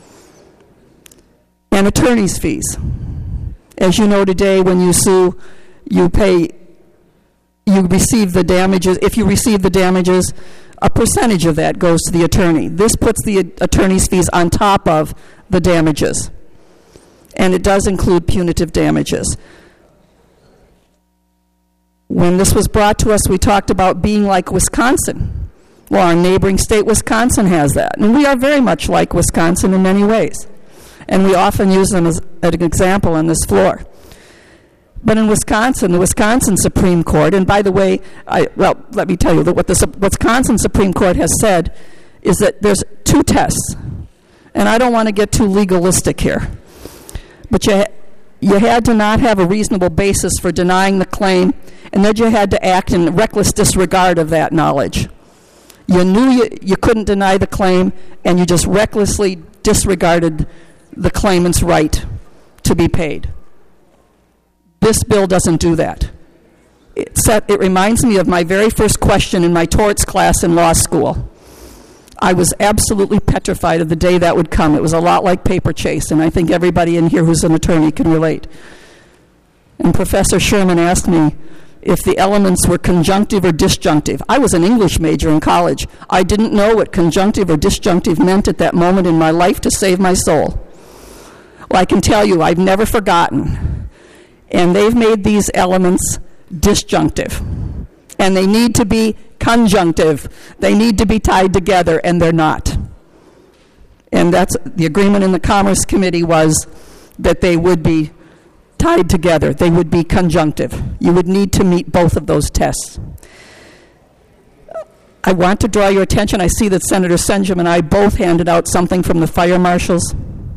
O: and attorney's fees. As you know today, when you sue, you pay, you receive the damages. If you receive the damages, a percentage of that goes to the attorney. This puts the attorney's fees on top of the damages. And it does include punitive damages. When this was brought to us, we talked about being like Wisconsin. Well, our neighboring state, Wisconsin, has that. And we are very much like Wisconsin in many ways. And we often use them as an example on this floor. But in Wisconsin, the Wisconsin Supreme Court, and by the way, I, well, let me tell you that what the Wisconsin Supreme Court has said is that there's two tests. And I don't want to get too legalistic here. But you, you had to not have a reasonable basis for denying the claim, and then you had to act in reckless disregard of that knowledge. You knew you, you couldn't deny the claim, and you just recklessly disregarded the claimant's right to be paid. This bill doesn't do that. It, set, it reminds me of my very first question in my torts class in law school. I was absolutely petrified of the day that would come. It was a lot like paper chase, and I think everybody in here who's an attorney can relate. And Professor Sherman asked me if the elements were conjunctive or disjunctive. I was an English major in college. I didn't know what conjunctive or disjunctive meant at that moment in my life to save my soul. Well, I can tell you, I've never forgotten. And they've made these elements disjunctive. And they need to be conjunctive. They need to be tied together, and they're not. And that's the agreement in the Commerce Committee was that they would be tied together. They would be conjunctive. You would need to meet both of those tests. I want to draw your attention. I see that Senator Senjum and I both handed out something from the fire marshals.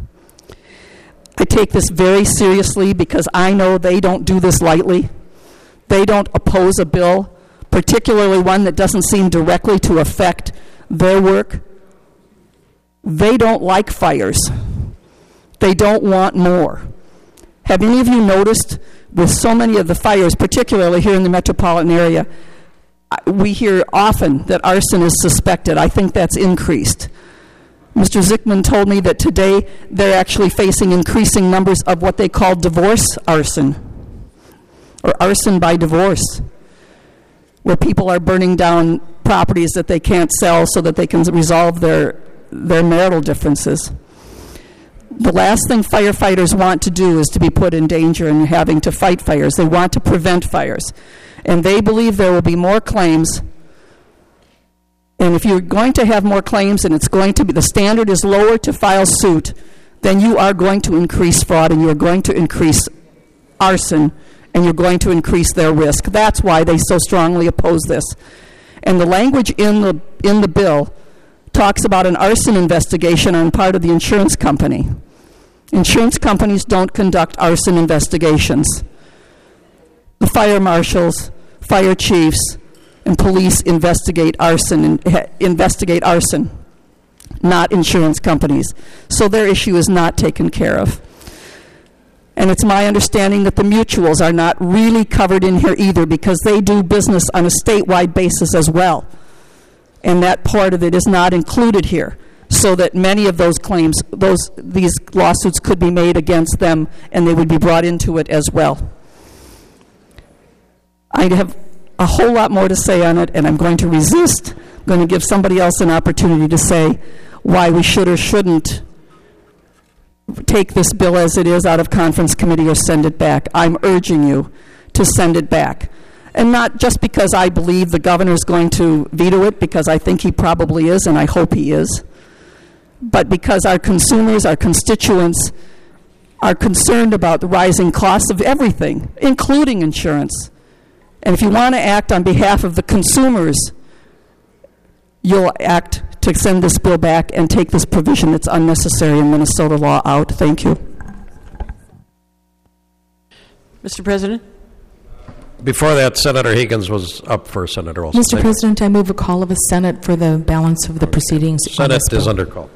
O: I take this very seriously because I know they don't do this lightly. They don't oppose a bill, particularly one that doesn't seem directly to affect their work. They don't like fires. They don't want more. Have any of you noticed with so many of the fires, particularly here in the metropolitan area, we hear often that arson is suspected. I think that's increased. Mister Zickman told me that today they're actually facing increasing numbers of what they call divorce arson, or arson by divorce, where people are burning down properties that they can't sell so that they can resolve their, their marital differences. The last thing firefighters want to do is to be put in danger and having to fight fires. They want to prevent fires. And they believe there will be more claims And if you're going to have more claims and it's going to be, the standard is lower to file suit, then you are going to increase fraud and you're going to increase arson and you're going to increase their risk. That's why they so strongly oppose this. And the language in the in the bill talks about an arson investigation on part of the insurance company. Insurance companies don't conduct arson investigations. The fire marshals, fire chiefs, and police investigate arson and uh, investigate arson, not insurance companies. So their issue is not taken care of. And it's my understanding that the mutuals are not really covered in here either because they do business on a statewide basis as well. And that part of it is not included here. So that many of those claims, those these lawsuits could be made against them and they would be brought into it as well. I have a whole lot more to say on it, and I'm going to resist. I'm going to give somebody else an opportunity to say why we should or shouldn't take this bill as it is out of conference committee or send it back. I'm urging you to send it back. And not just because I believe the governor is going to veto it, because I think he probably is, and I hope he is, but because our consumers, our constituents, are concerned about the rising costs of everything, including insurance. And if you want to act on behalf of the consumers, you'll act to send this bill back and take this provision that's unnecessary in Minnesota law out. Thank you.
I: Mister President?
B: Before that, Senator Higgins was up for Senator Olson.
J: Mister President, I move a call of the Senate for the balance of the proceedings.
B: Senate is under call.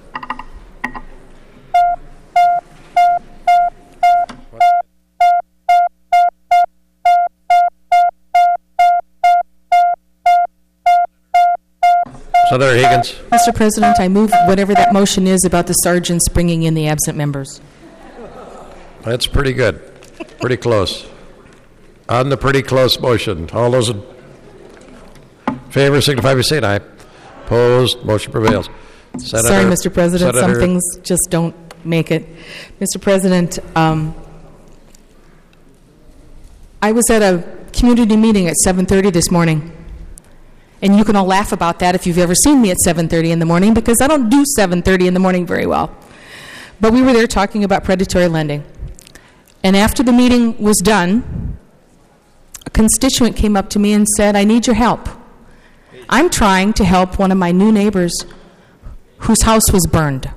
B: Senator Higgins.
J: Mister President, I move whatever that motion is about the sergeants bringing in the absent members.
B: That's pretty good. Pretty close. On the pretty close motion, all those in favor signify by saying aye. Opposed, motion prevails. Senator,
J: Sorry, Mister President,
B: Senator,
J: some things just don't make it. Mister President, um, I was at a community meeting at seven thirty this morning. And you can all laugh about that if you've ever seen me at seven thirty in the morning, because I don't do seven thirty in the morning very well. But we were there talking about predatory lending. And after the meeting was done, a constituent came up to me and said, I need your help. I'm trying to help one of my new neighbors whose house was burned.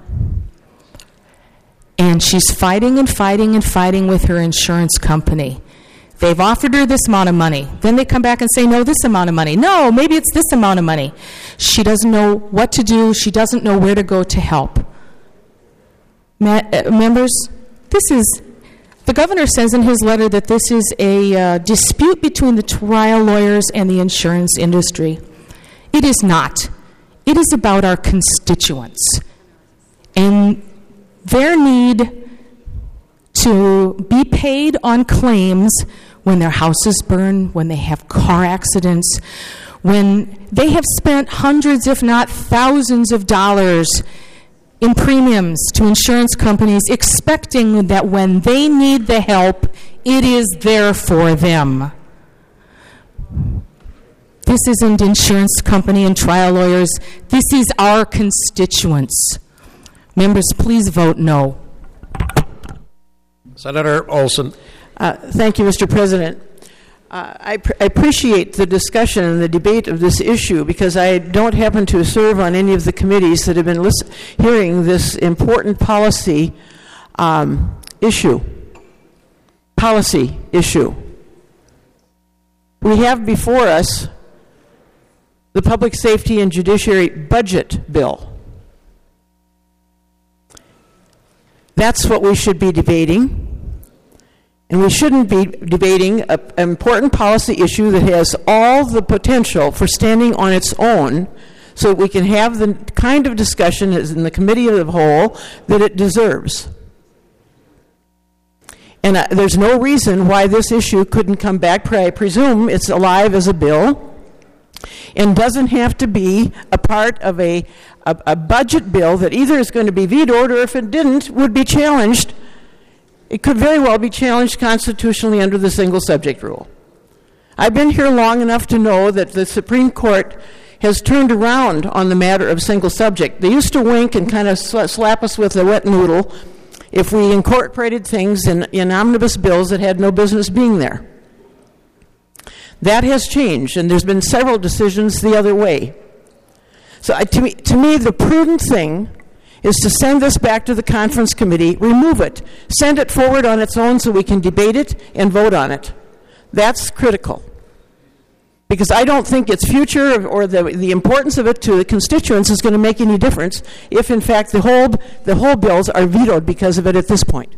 J: And she's fighting and fighting and fighting with her insurance company. They've offered her this amount of money. Then they come back and say, no, this amount of money. No, maybe it's this amount of money. She doesn't know what to do. She doesn't know where to go to help. Ma- uh, members, this is, the governor says in his letter that this is a uh, dispute between the trial lawyers and the insurance industry. It is not. It is about our constituents and their need to be paid on claims when their houses burn, when they have car accidents, when they have spent hundreds, if not thousands of dollars in premiums to insurance companies, expecting that when they need the help, it is there for them. This isn't insurance company and trial lawyers. This is our constituents. Members, please vote no.
B: Senator Olson.
I: Uh, thank you, Mister President. Uh, I, pr- I appreciate the discussion and the debate of this issue because I don't happen to serve on any of the committees that have been listen- hearing this important policy um, issue. Policy issue. We have before us the Public Safety and Judiciary Budget Bill. That's what we should be debating. And we shouldn't be debating a, an important policy issue that has all the potential for standing on its own so that we can have the kind of discussion as in the committee of the whole that it deserves. And uh, there's no reason why this issue couldn't come back. I presume it's alive as a bill and doesn't have to be a part of a, a, a budget bill that either is going to be vetoed or if it didn't, would be challenged. It could very well be challenged constitutionally under the single subject rule. I've been here long enough to know that the Supreme Court has turned around on the matter of single subject. They used to wink and kind of slap us with a wet noodle if we incorporated things in, in omnibus bills that had no business being there. That has changed, and there's been several decisions the other way. So uh, to me, to me, the prudent thing is to send this back to the conference committee, remove it, send it forward on its own so we can debate it and vote on it. That's critical. Because I don't think its future or the, the importance of it to the constituents is going to make any difference if, in fact, the whole, the whole bills are vetoed because of it at this point.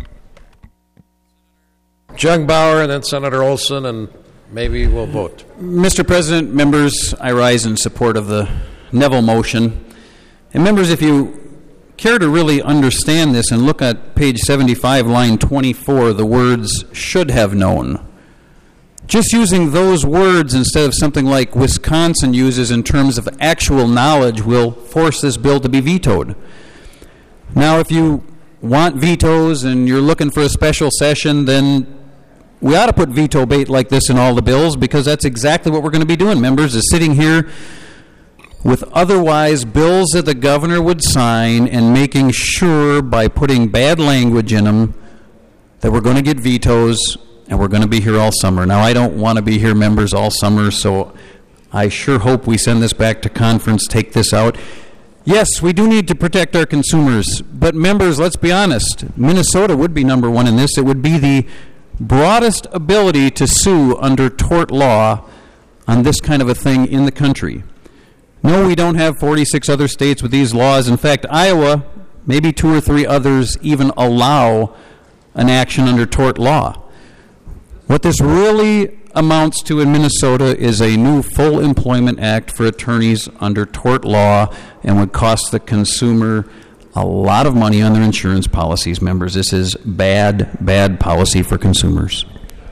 B: Jungbauer and then Senator Olson, and maybe we'll vote.
C: Mister President, members, I rise in support of the Neville motion. And members, if you care to really understand this and look at page seventy-five, line twenty-four, the words should have known. Just using those words instead of something like Wisconsin uses in terms of actual knowledge will force this bill to be vetoed. Now, if you want vetoes and you're looking for a special session, then we ought to put veto bait like this in all the bills, because that's exactly what we're going to be doing, members, is sitting here with otherwise bills that the governor would sign and making sure by putting bad language in them that we're going to get vetoes and we're going to be here all summer. Now, I don't want to be here, members, all summer, so I sure hope we send this back to conference, take this out. Yes, we do need to protect our consumers, but members, let's be honest, Minnesota would be number one in this. It would be the broadest ability to sue under tort law on this kind of a thing in the country. No, we don't have forty-six other states with these laws. In fact, Iowa, maybe two or three others, even allow an action under tort law. What this really amounts to in Minnesota is a new full employment act for attorneys under tort law, and would cost the consumer a lot of money on their insurance policies, members. This is bad, bad policy for consumers.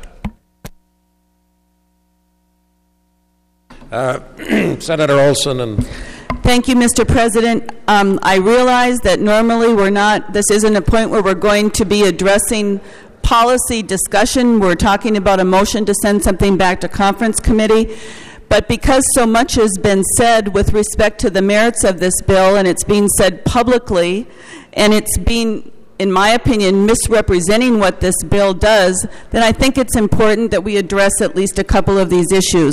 B: Uh, Senator Olson and
M: Thank you, Mister President. Um, I realize that normally we're not, this isn't a point where we're going to be addressing policy discussion. We're talking about a motion to send something back to conference committee. But because so much has been said with respect to the merits of this bill, and it's being said publicly, and it's being, in my opinion, misrepresenting what this bill does, then I think it's important that we address at least a couple of these issues.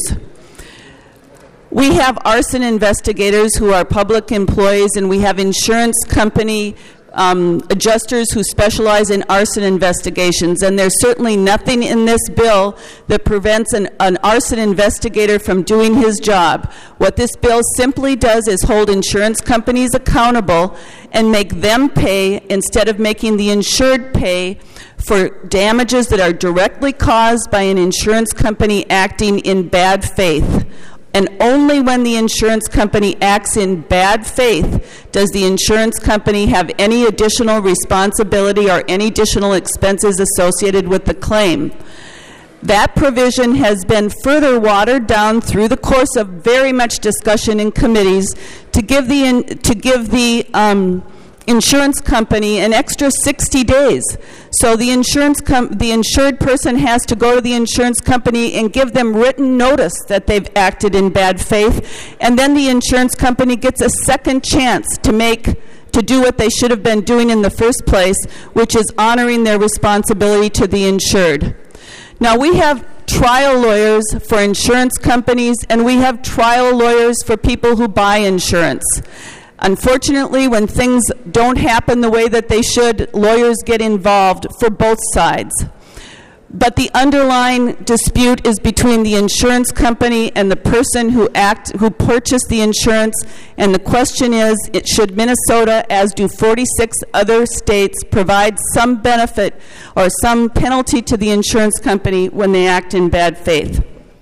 M: We have arson investigators who are public employees, and we have insurance company um, adjusters who specialize in arson investigations. And there's certainly nothing in this bill that prevents an, an arson investigator from doing his job. What this bill simply does is hold insurance companies accountable and make them pay instead of making the insured pay for damages that are directly caused by an insurance company acting in bad faith. And only when the insurance company acts in bad faith does the insurance company have any additional responsibility or any additional expenses associated with the claim. That provision has been further watered down through the course of very much discussion in committees to give the in, to give the um, insurance company an extra sixty days. So the insurance com- the insured person has to go to the insurance company and give them written notice that they've acted in bad faith, and then the insurance company gets a second chance to make to do what they should have been doing in the first place, which is honoring their responsibility to the insured. Now, we have trial lawyers for insurance companies, and we have trial lawyers for people who buy insurance. Unfortunately, when things don't happen the way that they should, lawyers get involved for both sides. But the underlying dispute is between the insurance company and the person who act, who purchased the insurance, and the question is, it should Minnesota, as do forty-six other states, provide some benefit or some penalty to the insurance company when they act in bad faith?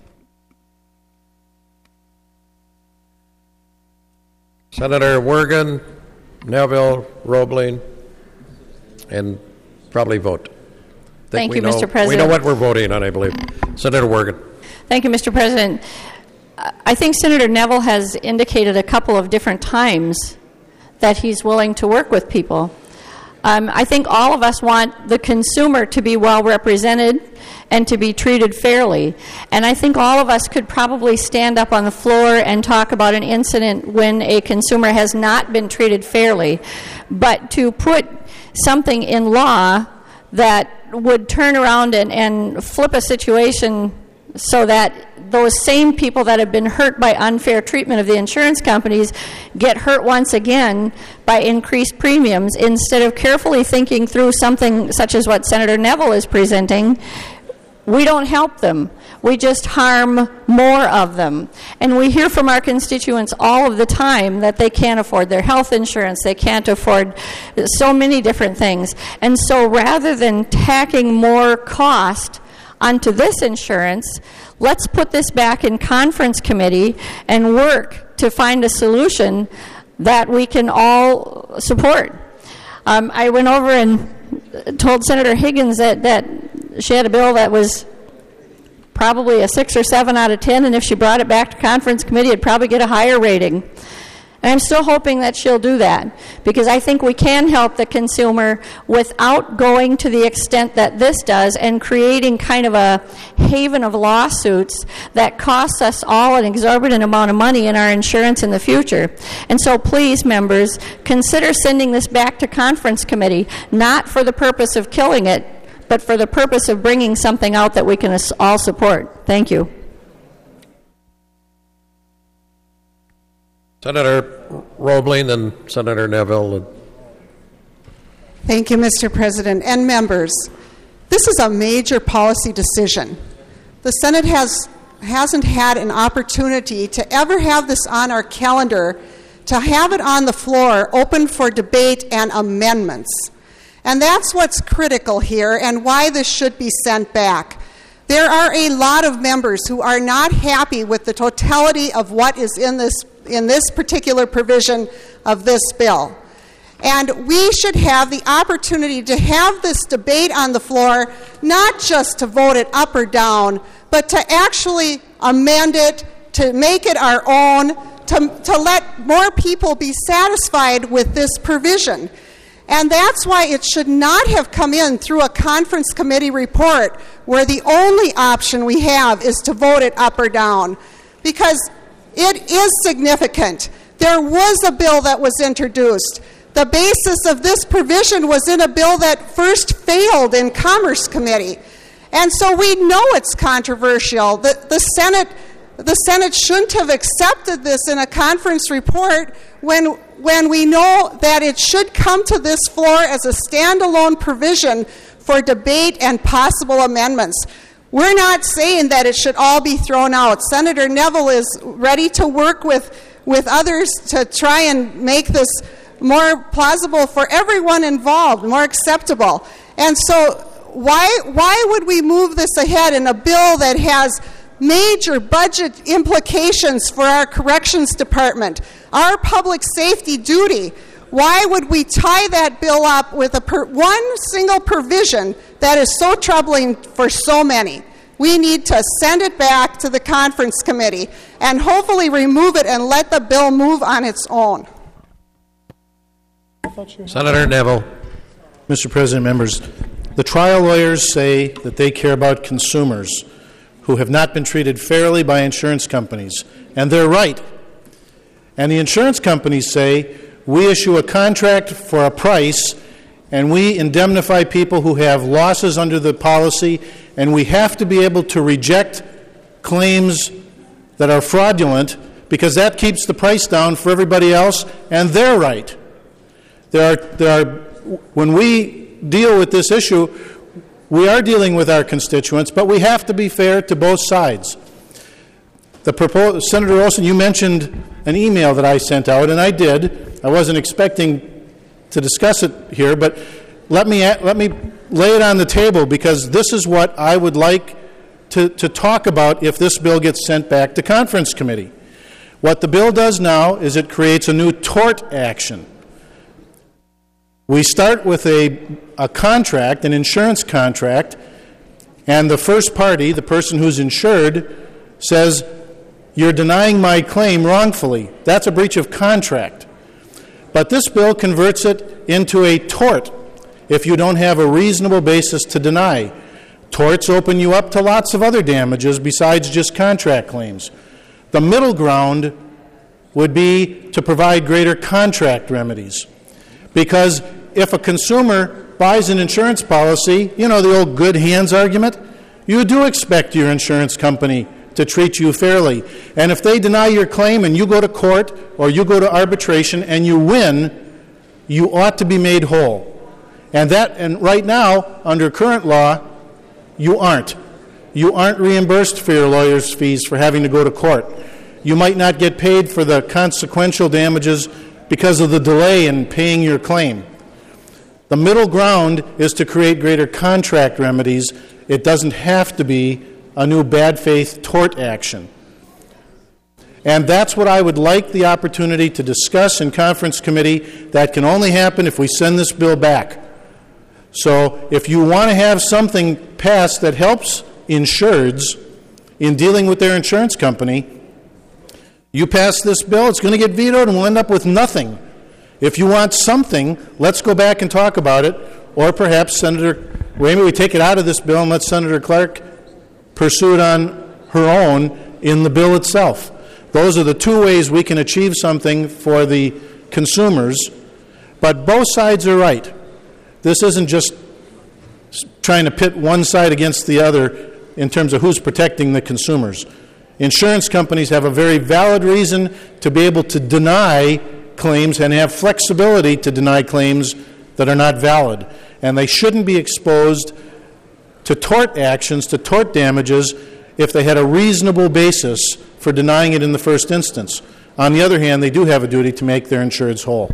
B: Senator Wergen, Neville, Roebling, and probably vote. Think
G: Thank
B: we
G: you,
B: know,
G: Mister President.
B: We know what we're voting on, I believe. Senator Wergen.
G: Thank you, Mister President. I think Senator Neville has indicated a couple of different times that he's willing to work with people. Um, I think all of us want the consumer to be well represented and to be treated fairly. And I think all of us could probably stand up on the floor and talk about an incident when a consumer has not been treated fairly. But to put something in law that would turn around and, and flip a situation so that those same people that have been hurt by unfair treatment of the insurance companies get hurt once again by increased premiums, instead of carefully thinking through something such as what Senator Neville is presenting, we don't help them. We just harm more of them. And we hear from our constituents all of the time that they can't afford their health insurance, they can't afford so many different things. And so rather than tacking more cost onto this insurance, let's put this back in conference committee and work to find a solution that we can all support. Um, I went over and told Senator Higgins that, that she had a bill that was probably a six or seven out of ten, and if she brought it back to conference committee, it'd probably get a higher rating. And I'm still hoping that she'll do that, because I think we can help the consumer without going to the extent that this does and creating kind of a haven of lawsuits that costs us all an exorbitant amount of money in our insurance in the future. And so please, members, consider sending this back to conference committee, not for the purpose of killing it, but for the purpose of bringing something out that we can all support. Thank you.
B: Senator Roebling and Senator Neville.
P: Thank you, Mister President and members. This is a major policy decision. The Senate has, hasn't had an opportunity to ever have this on our calendar, to have it on the floor, open for debate and amendments. And that's what's critical here and why this should be sent back. There are a lot of members who are not happy with the totality of what is in this in this particular provision of this bill. And we should have the opportunity to have this debate on the floor, not just to vote it up or down, but to actually amend it, to make it our own, to, to let more people be satisfied with this provision. And that's why it should not have come in through a conference committee report where the only option we have is to vote it up or down. Because it is significant. There was a bill that was introduced. The basis of this provision was in a bill that first failed in Commerce Committee. And so we know it's controversial. The, the Senate, the Senate shouldn't have accepted this in a conference report when, when we know that it should come to this floor as a standalone provision for debate and possible amendments. We're not saying that it should all be thrown out. Senator Neville is ready to work with, with others to try and make this more plausible for everyone involved, more acceptable. And so why, why would we move this ahead in a bill that has major budget implications for our corrections department, our public safety duty? Why would we tie that bill up with a per, one single provision that is so troubling for so many? We need to send it back to the conference committee and hopefully remove it and let the bill move on its own.
B: Senator Neville.
K: Mister President, members, the trial lawyers say that they care about consumers who have not been treated fairly by insurance companies, and they're right. And the insurance companies say, we issue a contract for a price, and we indemnify people who have losses under the policy, and we have to be able to reject claims that are fraudulent because that keeps the price down for everybody else, and they're right. There are, there are, when we deal with this issue, we are dealing with our constituents, but we have to be fair to both sides. The propos- Senator Olson, you mentioned an email that I sent out, and I did. I wasn't expecting to discuss it here, but let me let me lay it on the table, because this is what I would like to, to talk about if this bill gets sent back to conference committee. What the bill does now is it creates a new tort action. We start with a, a contract, an insurance contract, and the first party, the person who's insured, says, you're denying my claim wrongfully. That's a breach of contract. But this bill converts it into a tort if you don't have a reasonable basis to deny. Torts open you up to lots of other damages besides just contract claims. The middle ground would be to provide greater contract remedies. Because if a consumer buys an insurance policy, you know, the old good hands argument, you do expect your insurance company to treat you fairly. And if they deny your claim and you go to court or you go to arbitration and you win, you ought to be made whole. And that, and right now, under current law, you aren't. You aren't reimbursed for your lawyer's fees for having to go to court. You might not get paid for the consequential damages because of the delay in paying your claim. The middle ground is to create greater contract remedies. It doesn't have to be a new bad faith tort action. And that's what I would like the opportunity to discuss in conference committee. That can only happen if we send this bill back. So if you want to have something passed that helps insureds in dealing with their insurance company, you pass this bill, it's going to get vetoed, and we'll end up with nothing. If you want something, let's go back and talk about it, or perhaps Senator, well, maybe we take it out of this bill and let Senator Clark pursue it on her own in the bill itself. Those are the two ways we can achieve something for the consumers, but both sides are right. This isn't just trying to pit one side against the other in terms of who's protecting the consumers. Insurance companies have a very valid reason to be able to deny claims and have flexibility to deny claims that are not valid. And they shouldn't be exposed to tort actions, to tort damages, if they had a reasonable basis for denying it in the first instance. On the other hand, they do have a duty to make their insureds whole.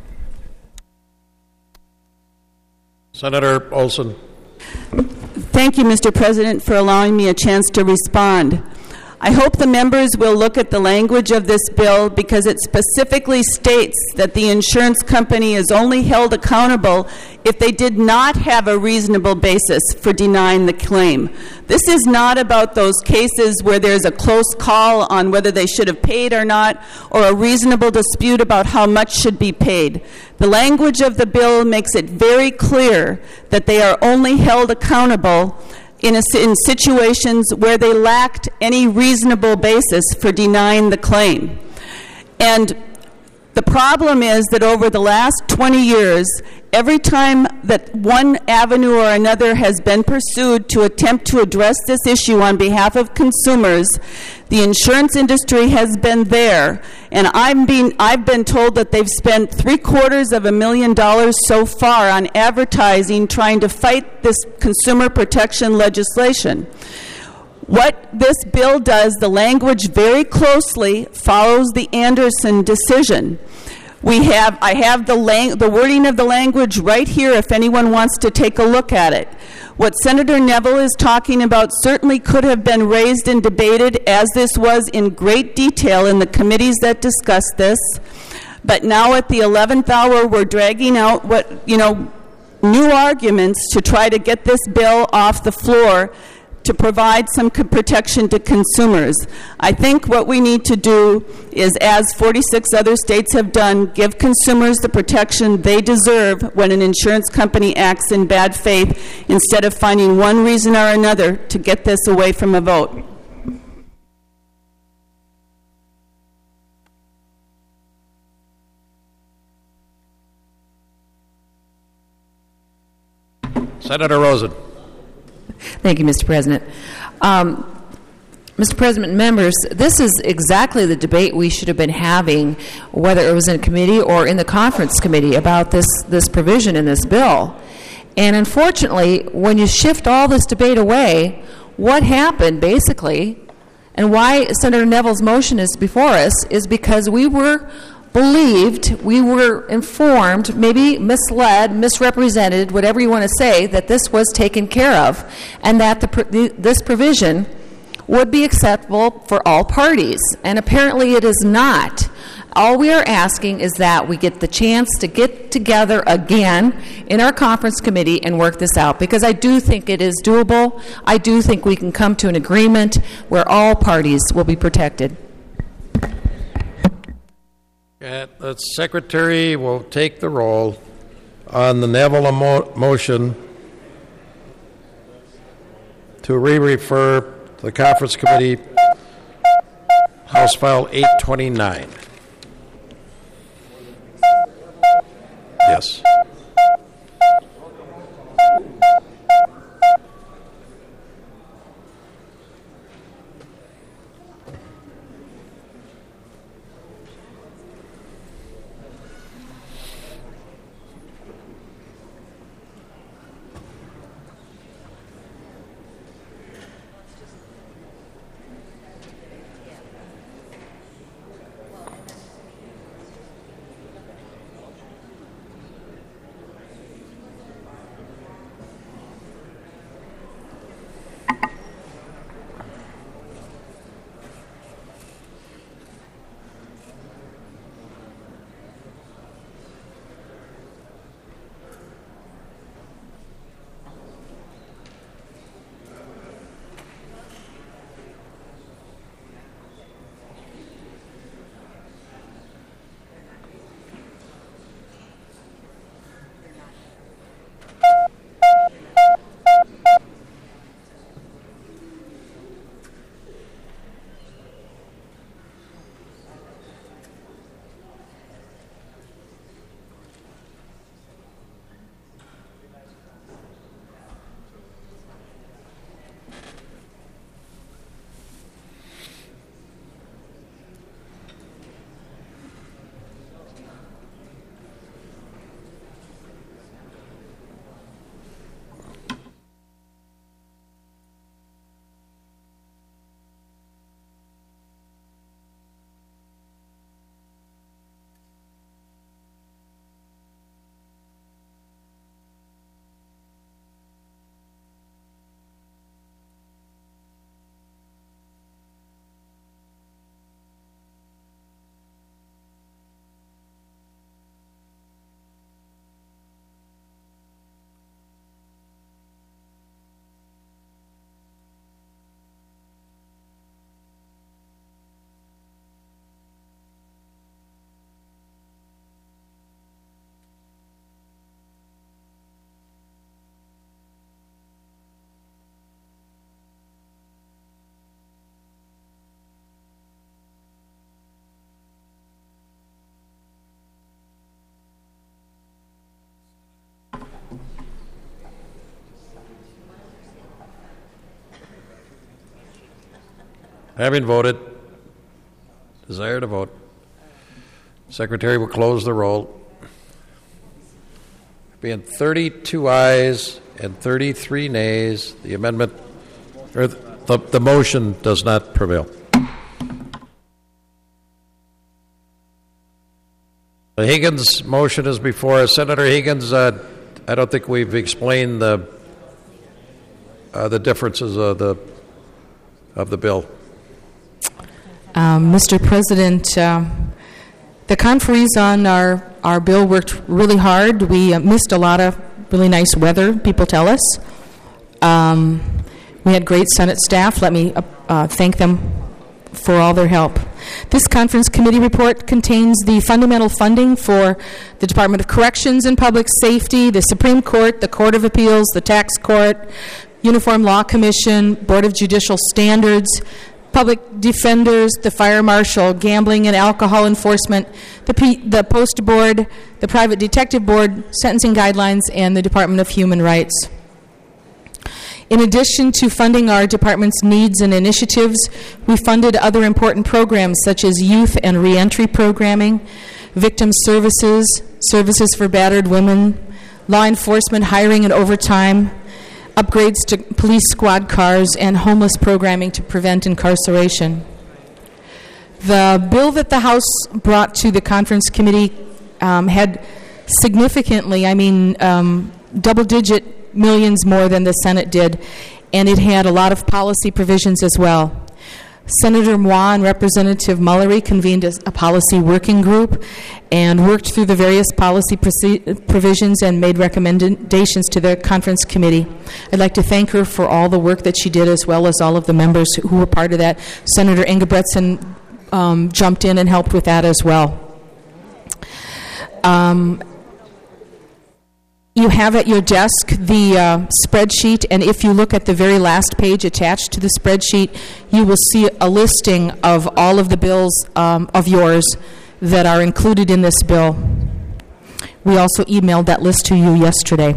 B: Senator Olson.
M: Thank you, Mister President, for allowing me a chance to respond. I hope the members will look at the language of this bill because it specifically states that the insurance company is only held accountable if they did not have a reasonable basis for denying the claim. This is not about those cases where there's a close call on whether they should have paid or not, or a reasonable dispute about how much should be paid. The language of the bill makes it very clear that they are only held accountable In, a, in situations where they lacked any reasonable basis for denying the claim. And the problem is that over the last twenty years, every time that one avenue or another has been pursued to attempt to address this issue on behalf of consumers, the insurance industry has been there. And I'm being, I've been told that they've spent three quarters of a million dollars so far on advertising trying to fight this consumer protection legislation. What this bill does, the language very closely follows the Anderson decision. We have, I have the, lang- the wording of the language right here if anyone wants to take a look at it. What Senator Neville is talking about certainly could have been raised and debated, as this was in great detail in the committees that discussed this. But now at the eleventh hour, we're dragging out what, you know, new arguments to try to get this bill off the floor to provide some protection to consumers. I think what we need to do is, as forty-six other states have done, give consumers the protection they deserve when an insurance company acts in bad faith, instead of finding one reason or another to get this away from a vote.
B: Senator Rosen.
L: Thank you, Mister President. Um, Mister President, members, this is exactly the debate we should have been having, whether it was in committee or in the conference committee, about this, this provision in this bill. And unfortunately, when you shift all this debate away, what happened basically, and why Senator Neville's motion is before us, is because we were believed, we were informed, maybe misled, misrepresented, whatever you want to say, that this was taken care of, and that the, the, this provision would be acceptable for all parties. And apparently it is not. All we are asking is that we get the chance to get together again in our conference committee and work this out, because I do think it is doable. I do think we can come to an agreement where all parties will be protected.
B: And the Secretary will take the roll. on the Neville emo- motion to re-refer to the conference committee, House File eight twenty-nine. Yes. Having voted, desire to vote. Secretary will close the roll. Being thirty-two ayes and thirty-three nays, the amendment, or the, the motion does not prevail. The Higgins motion is before us. Senator Higgins, uh, I don't think we've explained the uh, the differences of the of the bill.
J: Um, Mister President, uh, the conferees on our, our bill worked really hard. We uh, missed a lot of really nice weather, people tell us. Um, we had great Senate staff. Let me uh, uh, thank them for all their help. This conference committee report contains the fundamental funding for the Department of Corrections and Public Safety, the Supreme Court, the Court of Appeals, the Tax Court, Uniform Law Commission, Board of Judicial Standards, Public Defenders, the Fire Marshal, Gambling and Alcohol Enforcement, the, P- the Post Board, the Private Detective Board, Sentencing Guidelines, and the Department of Human Rights. In addition to funding our department's needs and initiatives, we funded other important programs such as youth and reentry programming, victim services, services for battered women, law enforcement hiring and overtime, upgrades to police squad cars, and homeless programming to prevent incarceration. The bill that the House brought to the conference committee um, had significantly, I mean, um, double-digit millions more than the Senate did, and it had a lot of policy provisions as well. Senator Moore and Representative Mullery convened a, a policy working group and worked through the various policy proce- provisions and made recommendations to the conference committee. I'd like to thank her for all the work that she did, as well as all of the members who were part of that. Senator Engebretson um, jumped in and helped with that as well. Um, You have at your desk the uh, spreadsheet, and if you look at the very last page attached to the spreadsheet, you will see a listing of all of the bills um, of yours that are included in this bill. We also emailed that list to you yesterday.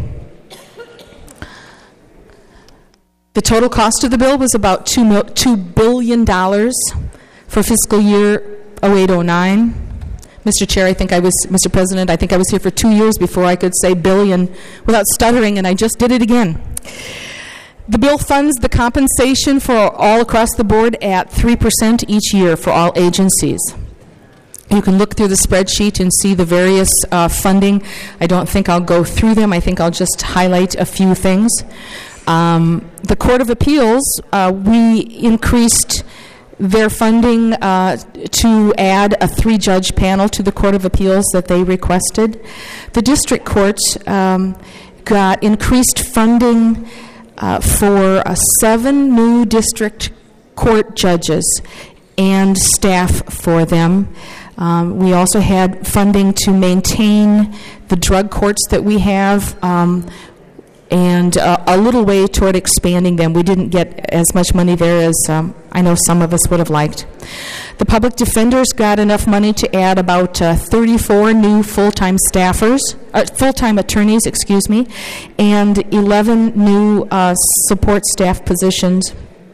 J: The total cost of the bill was about two, mil- two billion dollars for fiscal year oh eight oh nine. Mister Chair, I think I was, Mister President, I think I was here for two years before I could say billion without stuttering, and I just did it again. The bill funds the compensation for all across the board at three percent each year for all agencies. You can look through the spreadsheet and see the various uh, funding. I don't think I'll go through them. I think I'll just highlight a few things. Um, the Court of Appeals, uh, we increased their funding uh, to add a three-judge panel to the Court of Appeals that they requested. The district courts um, got increased funding uh, for uh, seven new district court judges and staff for them. Um, we also had funding to maintain the drug courts that we have, um, and uh, a little way toward expanding them. We didn't get as much money there as um, I know some of us would have liked. The public defenders got enough money to add about uh, thirty-four new full-time staffers, uh, full-time attorneys, excuse me, and eleven new uh, support staff positions.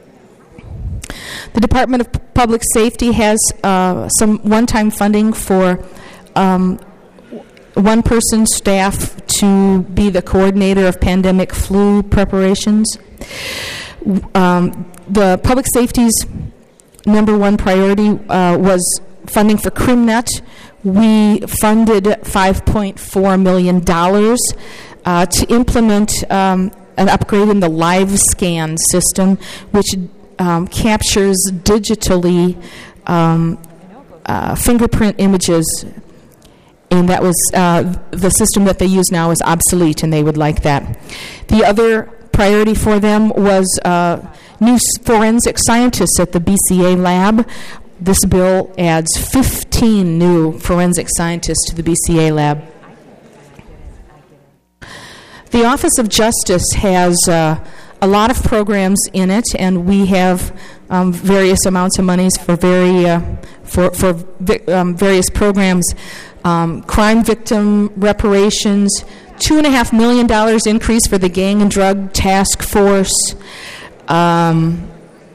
J: The Department of Public Safety has uh, some one-time funding for um, one-person staff to be the coordinator of pandemic flu preparations. Um, the public safety's number one priority uh, was funding for CrimNet. We funded five point four million dollars uh, to implement um, an upgrade in the LiveScan system, which um, captures digitally um, uh, fingerprint images. And that was uh, the system that they use now is obsolete, and they would like that. The other priority for them was uh, new forensic scientists at the B C A lab. This bill adds fifteen new forensic scientists to the B C A lab. The Office of Justice has uh, a lot of programs in it, and we have um, various amounts of monies for very uh, for for vi- um, various programs. Um, crime victim reparations, two and a half million dollars increase for the Gang and Drug Task Force, um,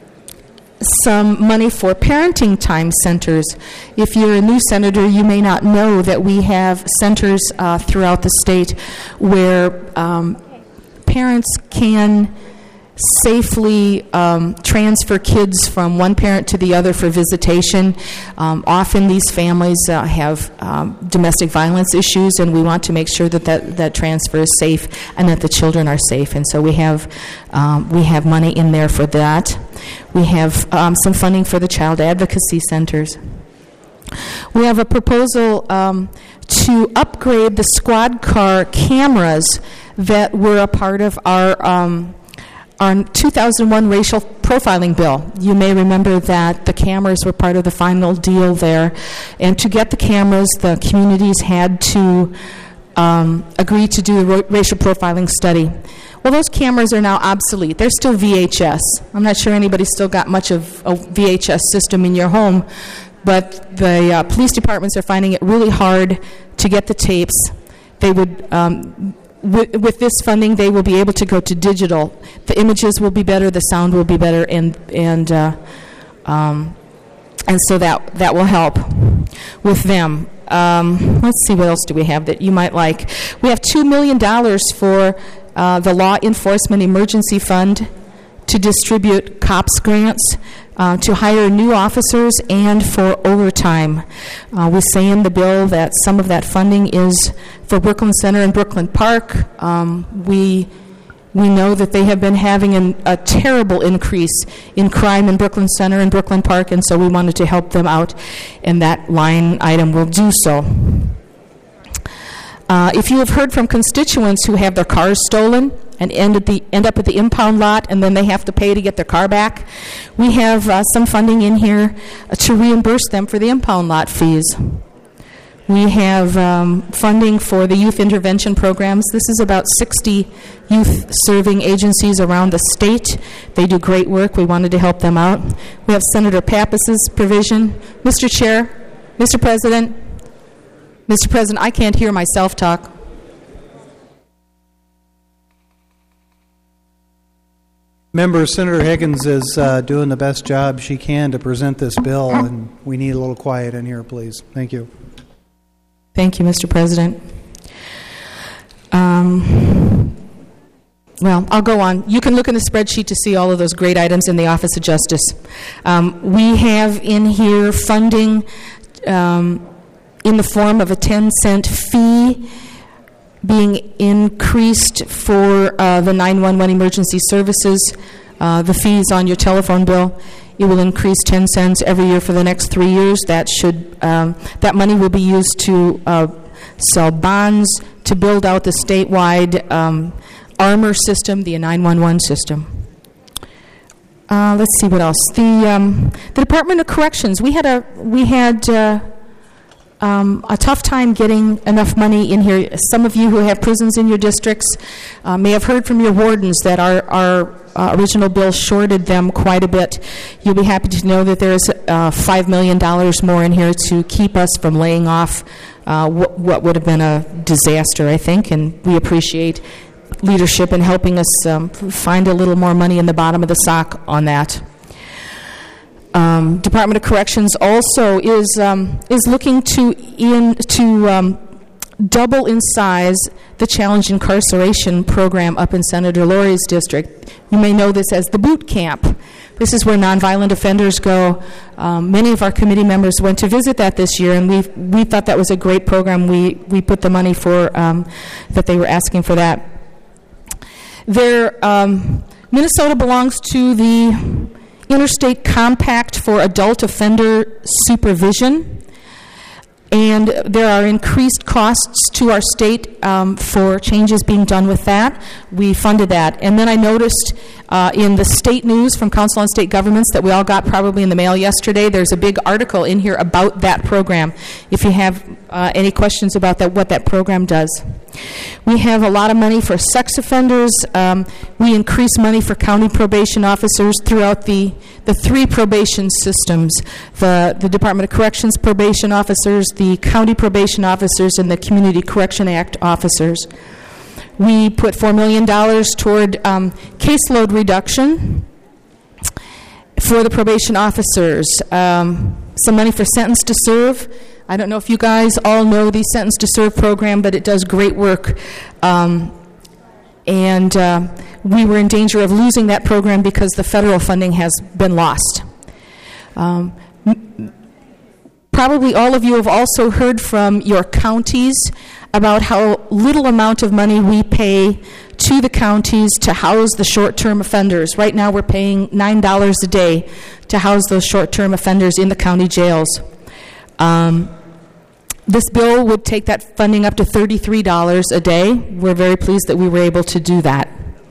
J: some money for parenting time centers. If you're a new senator, you may not know that we have centers uh, throughout the state where um, parents can safely um, transfer kids from one parent to the other for visitation. Um, often these families uh, have um, domestic violence issues, and we want to make sure that, that that transfer is safe and that the children are safe. And so we have um, we have money in there for that. We have um, some funding for the child advocacy centers. We have a proposal um, to upgrade the squad car cameras that were a part of our um, our two thousand one racial profiling bill. You may remember that the cameras were part of the final deal there. And to get the cameras, the communities had to um, agree to do a ro- racial profiling study. Well, those cameras are now obsolete. They're still V H S. I'm not sure anybody's still got much of a V H S system in your home, but the uh, police departments are finding it really hard to get the tapes. They would... Um, With, with this funding, they will be able to go to digital. The images will be better, the sound will be better, and and uh, um, and so that that will help with them. Um, let's see, what else do we have that you might like? We have two million dollars for uh, the Law Enforcement Emergency Fund to distribute COPS grants, uh, to hire new officers, and for overtime. Uh, we say in the bill that some of that funding is for Brooklyn Center and Brooklyn Park. Um, we we know that they have been having an, a terrible increase in crime in Brooklyn Center and Brooklyn Park, and so we wanted to help them out, and that line item will do so. Uh, if you have heard from constituents who have their cars stolen and end, at the, end up at the impound lot, and then they have to pay to get their car back, we have uh, some funding in here uh, to reimburse them for the impound lot fees. We have um, funding for the youth intervention programs. This is about sixty youth-serving agencies around the state. They do great work. We wanted to help them out. We have Senator Pappas's provision. Mister Chair, Mister President, Mister President, I can't hear myself talk.
Q: Member Senator Higgins is uh, doing the best job she can to present this bill, and we need a little quiet in here, please. Thank you.
J: Thank you, Mister President. Um, well, I'll go on. You can look in the spreadsheet to see all of those great items in the Office of Justice. Um, we have in here funding um, in the form of a ten cent fee being increased for uh, the nine one one emergency services. Uh, the fees on your telephone bill, it will increase ten cents every year for the next three years. That should um, that money will be used to uh, sell bonds to build out the statewide um, ARMOR system, the nine one one system. Uh, let's see what else. The um, the Department of Corrections. We had a we had. Uh, Um, a tough time getting enough money in here. Some of you who have prisons in your districts uh, may have heard from your wardens that our, our uh, original bill shorted them quite a bit. You'll be happy to know that there's uh, five million dollars more in here to keep us from laying off uh, wh- what would have been a disaster, I think, and we appreciate leadership in helping us um, find a little more money in the bottom of the sock on that. Um, Department of Corrections also is um, is looking to in to um, double in size the challenge incarceration program up in Senator Lori's district. You may know this as the boot camp. This is where nonviolent offenders go. Um, many of our committee members went to visit that this year, and we we thought that was a great program. We we put the money for um, that they were asking for that. There, um, Minnesota belongs to the Interstate Compact for Adult Offender Supervision, and there are increased costs to our state um, for changes being done with that. We funded that. And then I noticed uh, in the state news from Council on State Governments that we all got probably in the mail yesterday, there's a big article in here about that program, if you have uh, any questions about that, what that program does. We have a lot of money for sex offenders. Um, we increase money for county probation officers throughout the, the three probation systems, the, the Department of Corrections probation officers, the county probation officers, and the Community Correction Act officers. We put four million dollars toward um, caseload reduction for the probation officers. Um, some money for Sentence to Serve. I don't know if you guys all know the Sentence to Serve program, but it does great work. Um, and uh, we were in danger of losing that program because the federal funding has been lost. Um, m- probably all of you have also heard from your counties about how little amount of money we pay to the counties to house the short-term offenders. Right now we're paying nine dollars a day to house those short-term offenders in the county jails. Um, this bill would take that funding up to thirty-three dollars a day. We're very pleased that we were able to do that.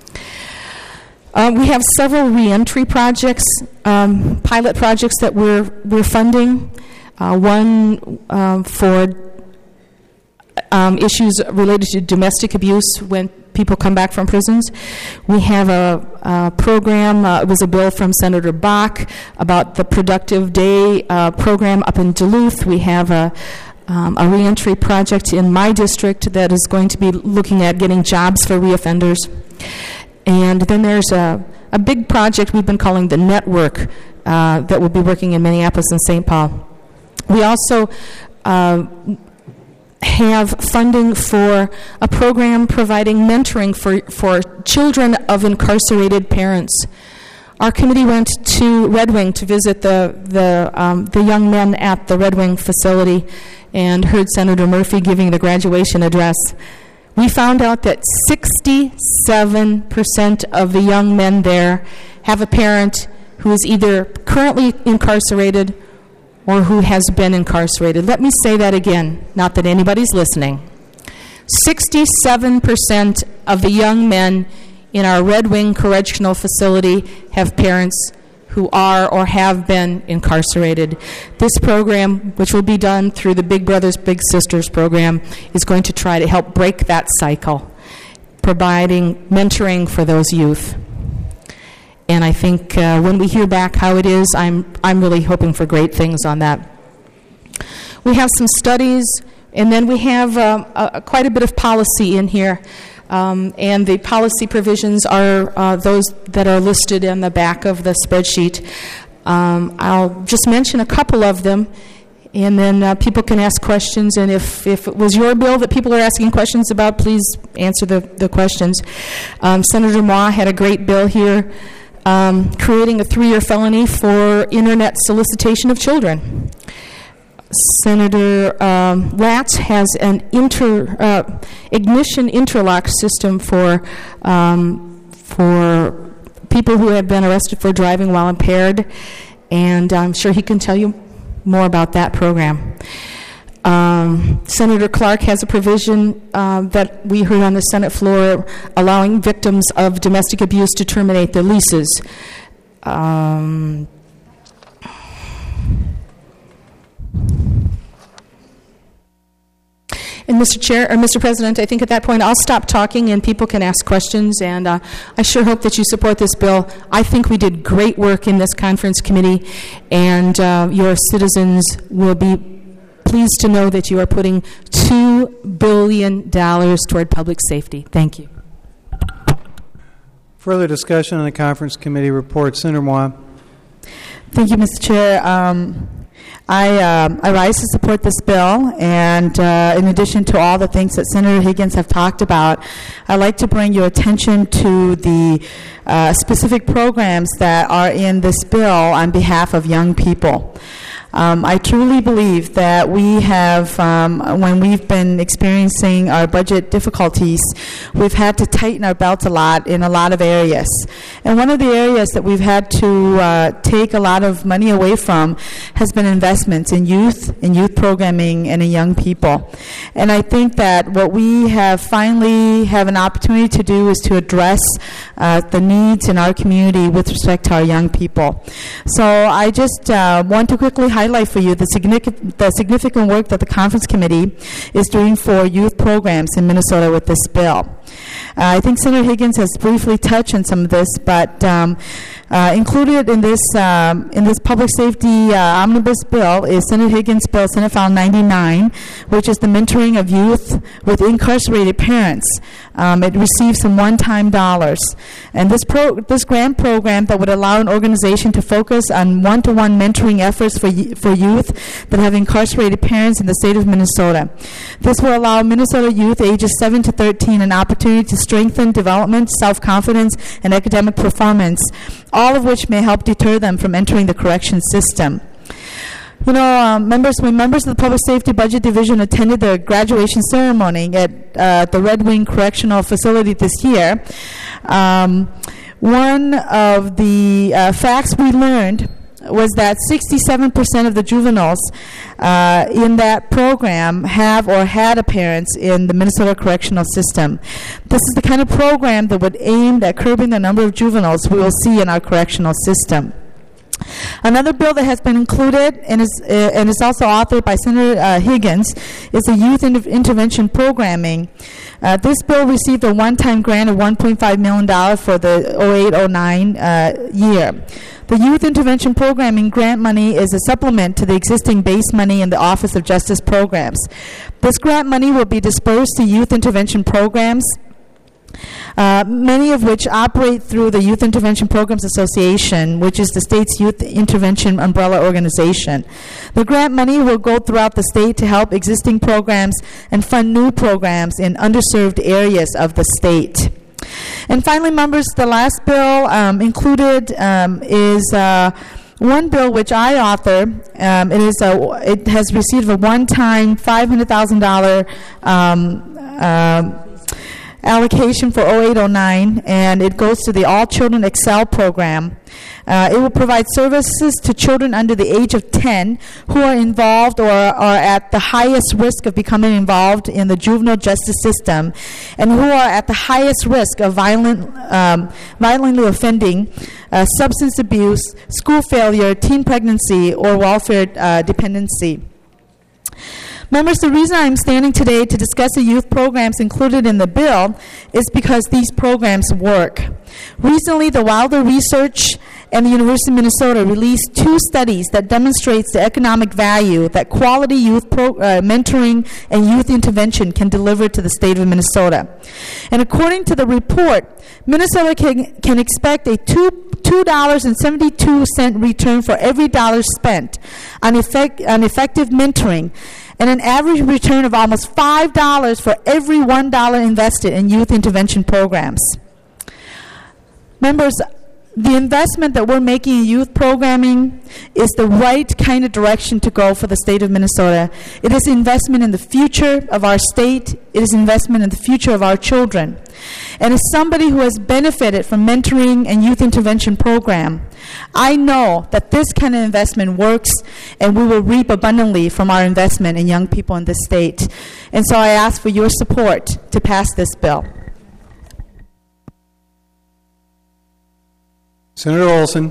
J: Uh, we have several reentry projects, um, pilot projects that we're we're funding. Uh, one um, for um, issues related to domestic abuse when people come back from prisons. We have a, a program, uh, it was a bill from Senator Bach about the Productive Day uh, program up in Duluth. We have a, um, a reentry project in my district that is going to be looking at getting jobs for reoffenders. And then there's a, a big project we've been calling the Network uh, that will be working in Minneapolis and Saint Paul. We also uh, have funding for a program providing mentoring for, for children of incarcerated parents. Our committee went to Red Wing to visit the the, um, the young men at the Red Wing facility and heard Senator Murphy giving the graduation address. We found out that sixty-seven percent of the young men there have a parent who is either currently incarcerated or who has been incarcerated. Let me say that again, not that anybody's listening. sixty-seven percent of the young men in our Red Wing Correctional Facility have parents who are or have been incarcerated. This program, which will be done through the Big Brothers Big Sisters program, is going to try to help break that cycle, providing mentoring for those youth. And I think uh, when we hear back how it is, I'm I'm really hoping for great things on that. We have some studies, and then we have um, a, quite a bit of policy in here. Um, and the policy provisions are uh, those that are listed in the back of the spreadsheet. Um, I'll just mention a couple of them, and then uh, people can ask questions. And if, if it was your bill that people are asking questions about, please answer the, the questions. Um, Senator Moore had a great bill here, um, creating a three-year felony for internet solicitation of children. Senator um, Latz has an inter, uh, ignition interlock system for um, for people who have been arrested for driving while impaired, and I'm sure he can tell you more about that program. Um, Senator Clark has a provision uh, that we heard on the Senate floor allowing victims of domestic abuse to terminate their leases. Um, And Mister Chair, or Mister President, I think at that point I'll stop talking and people can ask questions. And uh, I sure hope that you support this bill. I think we did great work in this conference committee, and uh, your citizens will be pleased to know that you are putting two billion dollars toward public safety. Thank you.
Q: Further discussion on the conference committee report. Senator Moore.
R: Thank you, Mister Chair. Um, I, um, I rise to support this bill, and uh, in addition to all the things that Senator Higgins have talked about, I'd like to bring your attention to the uh, specific programs that are in this bill on behalf of young people. Um, I truly believe that we have, um, when we've been experiencing our budget difficulties, we've had to tighten our belts a lot in a lot of areas. And one of the areas that we've had to uh, take a lot of money away from has been investments in youth, in youth programming, and in young people. And I think that what we have finally have an opportunity to do is to address uh, the needs in our community with respect to our young people. So I just uh, want to quickly highlight highlight for you the significant, the significant work that the conference committee is doing for youth programs in Minnesota with this bill. Uh, I think Senator Higgins has briefly touched on some of this, but um, uh, included in this um, in this public safety uh, omnibus bill is Senator Higgins' bill, Senate File ninety-nine, which is the mentoring of youth with incarcerated parents. Um, it receives some one-time dollars, and this pro- this grant program that would allow an organization to focus on one-to-one mentoring efforts for y- for youth that have incarcerated parents in the state of Minnesota. This will allow Minnesota youth ages seven to thirteen an opportunity to strengthen development, self-confidence, and academic performance, all of which may help deter them from entering the correction system. You know, um, members, when members of the Public Safety Budget Division attended the graduation ceremony at uh, the Red Wing Correctional Facility this year, um, one of the uh, facts we learned was that sixty-seven percent of the juveniles uh, in that program have or had a parents in the Minnesota correctional system. This is the kind of program that would aim at curbing the number of juveniles we will see in our correctional system. Another bill that has been included and is uh, and is also authored by Senator uh, Higgins is the Youth Inter- Intervention Programming. Uh, this bill received a one-time grant of one point five million dollars for the oh eight oh nine uh, year. The Youth Intervention Programming grant money is a supplement to the existing base money in the Office of Justice Programs. This grant money will be dispersed to youth intervention programs, Uh, many of which operate through the Youth Intervention Programs Association, which is the state's youth intervention umbrella organization. The grant money will go throughout the state to help existing programs and fund new programs in underserved areas of the state. And finally, members, the last bill um, included um, is uh, one bill which I author. Um, it is a, it has received a one-time five hundred thousand dollars um, uh, allocation for oh eight oh nine, and it goes to the All Children Excel program. Uh, it will provide services to children under the age of ten who are involved or are at the highest risk of becoming involved in the juvenile justice system, and who are at the highest risk of violent, um, violently offending uh, substance abuse, school failure, teen pregnancy, or welfare uh, dependency. Members, the reason I'm standing today to discuss the youth programs included in the bill is because these programs work. Recently, the Wilder Research and the University of Minnesota released two studies that demonstrates the economic value that quality youth pro, uh, mentoring and youth intervention can deliver to the state of Minnesota. And according to the report, Minnesota can, can expect a two two dollars and seventy-two cents return for every dollar spent on, effect, on effective mentoring, and an average return of almost five dollars for every one dollar invested in youth intervention programs. Members, the investment that we're making in youth programming is the right kind of direction to go for the state of Minnesota. It is investment in the future of our state. It is investment in the future of our children. And as somebody who has benefited from mentoring and youth intervention program, I know that this kind of investment works, and we will reap abundantly from our investment in young people in this state. And so I ask for your support to pass this bill.
Q: Senator Olson.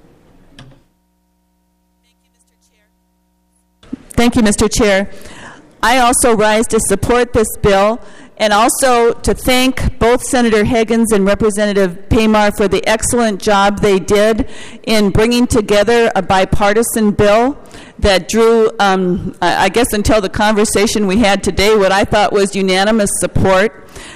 M: Thank you, Mister Chair. I also rise to support this bill, and also to thank both Senator Higgins and Representative Paymar for the excellent job they did in bringing together a bipartisan bill that drew, um, I guess until the conversation we had today, what I thought was unanimous support.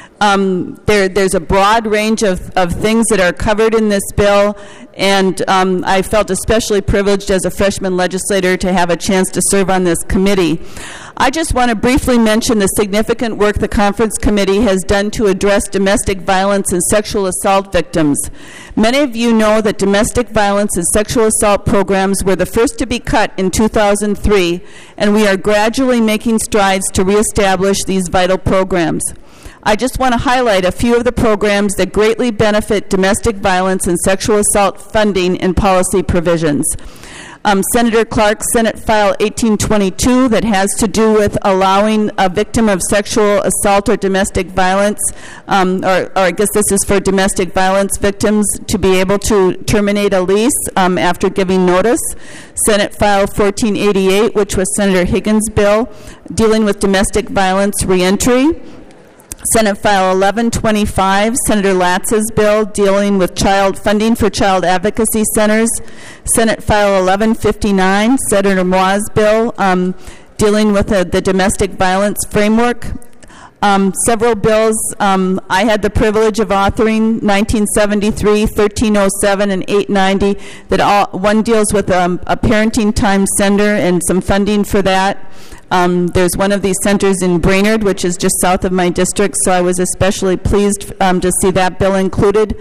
M: Um, there, there's a broad range of, of things that are covered in this bill, and um, I felt especially privileged as a freshman legislator to have a chance to serve on this committee. I just want to briefly mention the significant work the Conference Committee has done to address domestic violence and sexual assault victims. Many of you know that domestic violence and sexual assault programs were the first to be cut in two thousand three, and we are gradually making strides to reestablish these vital programs. I just want to highlight a few of the programs that greatly benefit domestic violence and sexual assault funding and policy provisions. Um, Senator Clark's Senate File eighteen twenty-two that has to do with allowing a victim of sexual assault or domestic violence, um, or, or I guess this is for domestic violence victims, to be able to terminate a lease um, after giving notice. Senate File fourteen eighty-eight, which was Senator Higgins' bill, dealing with domestic violence reentry. Senate File eleven twenty-five, Senator Latz's bill dealing with child funding for child advocacy centers. Senate File eleven fifty-nine, Senator Moa's bill um, dealing with uh, the domestic violence framework. Um, several bills um, I had the privilege of authoring, nineteen seventy-three, thirteen oh seven, and eight ninety, that all, one deals with um, a parenting time center and some funding for that. Um, there's one of these centers in Brainerd, which is just south of my district, so I was especially pleased um, to see that bill included.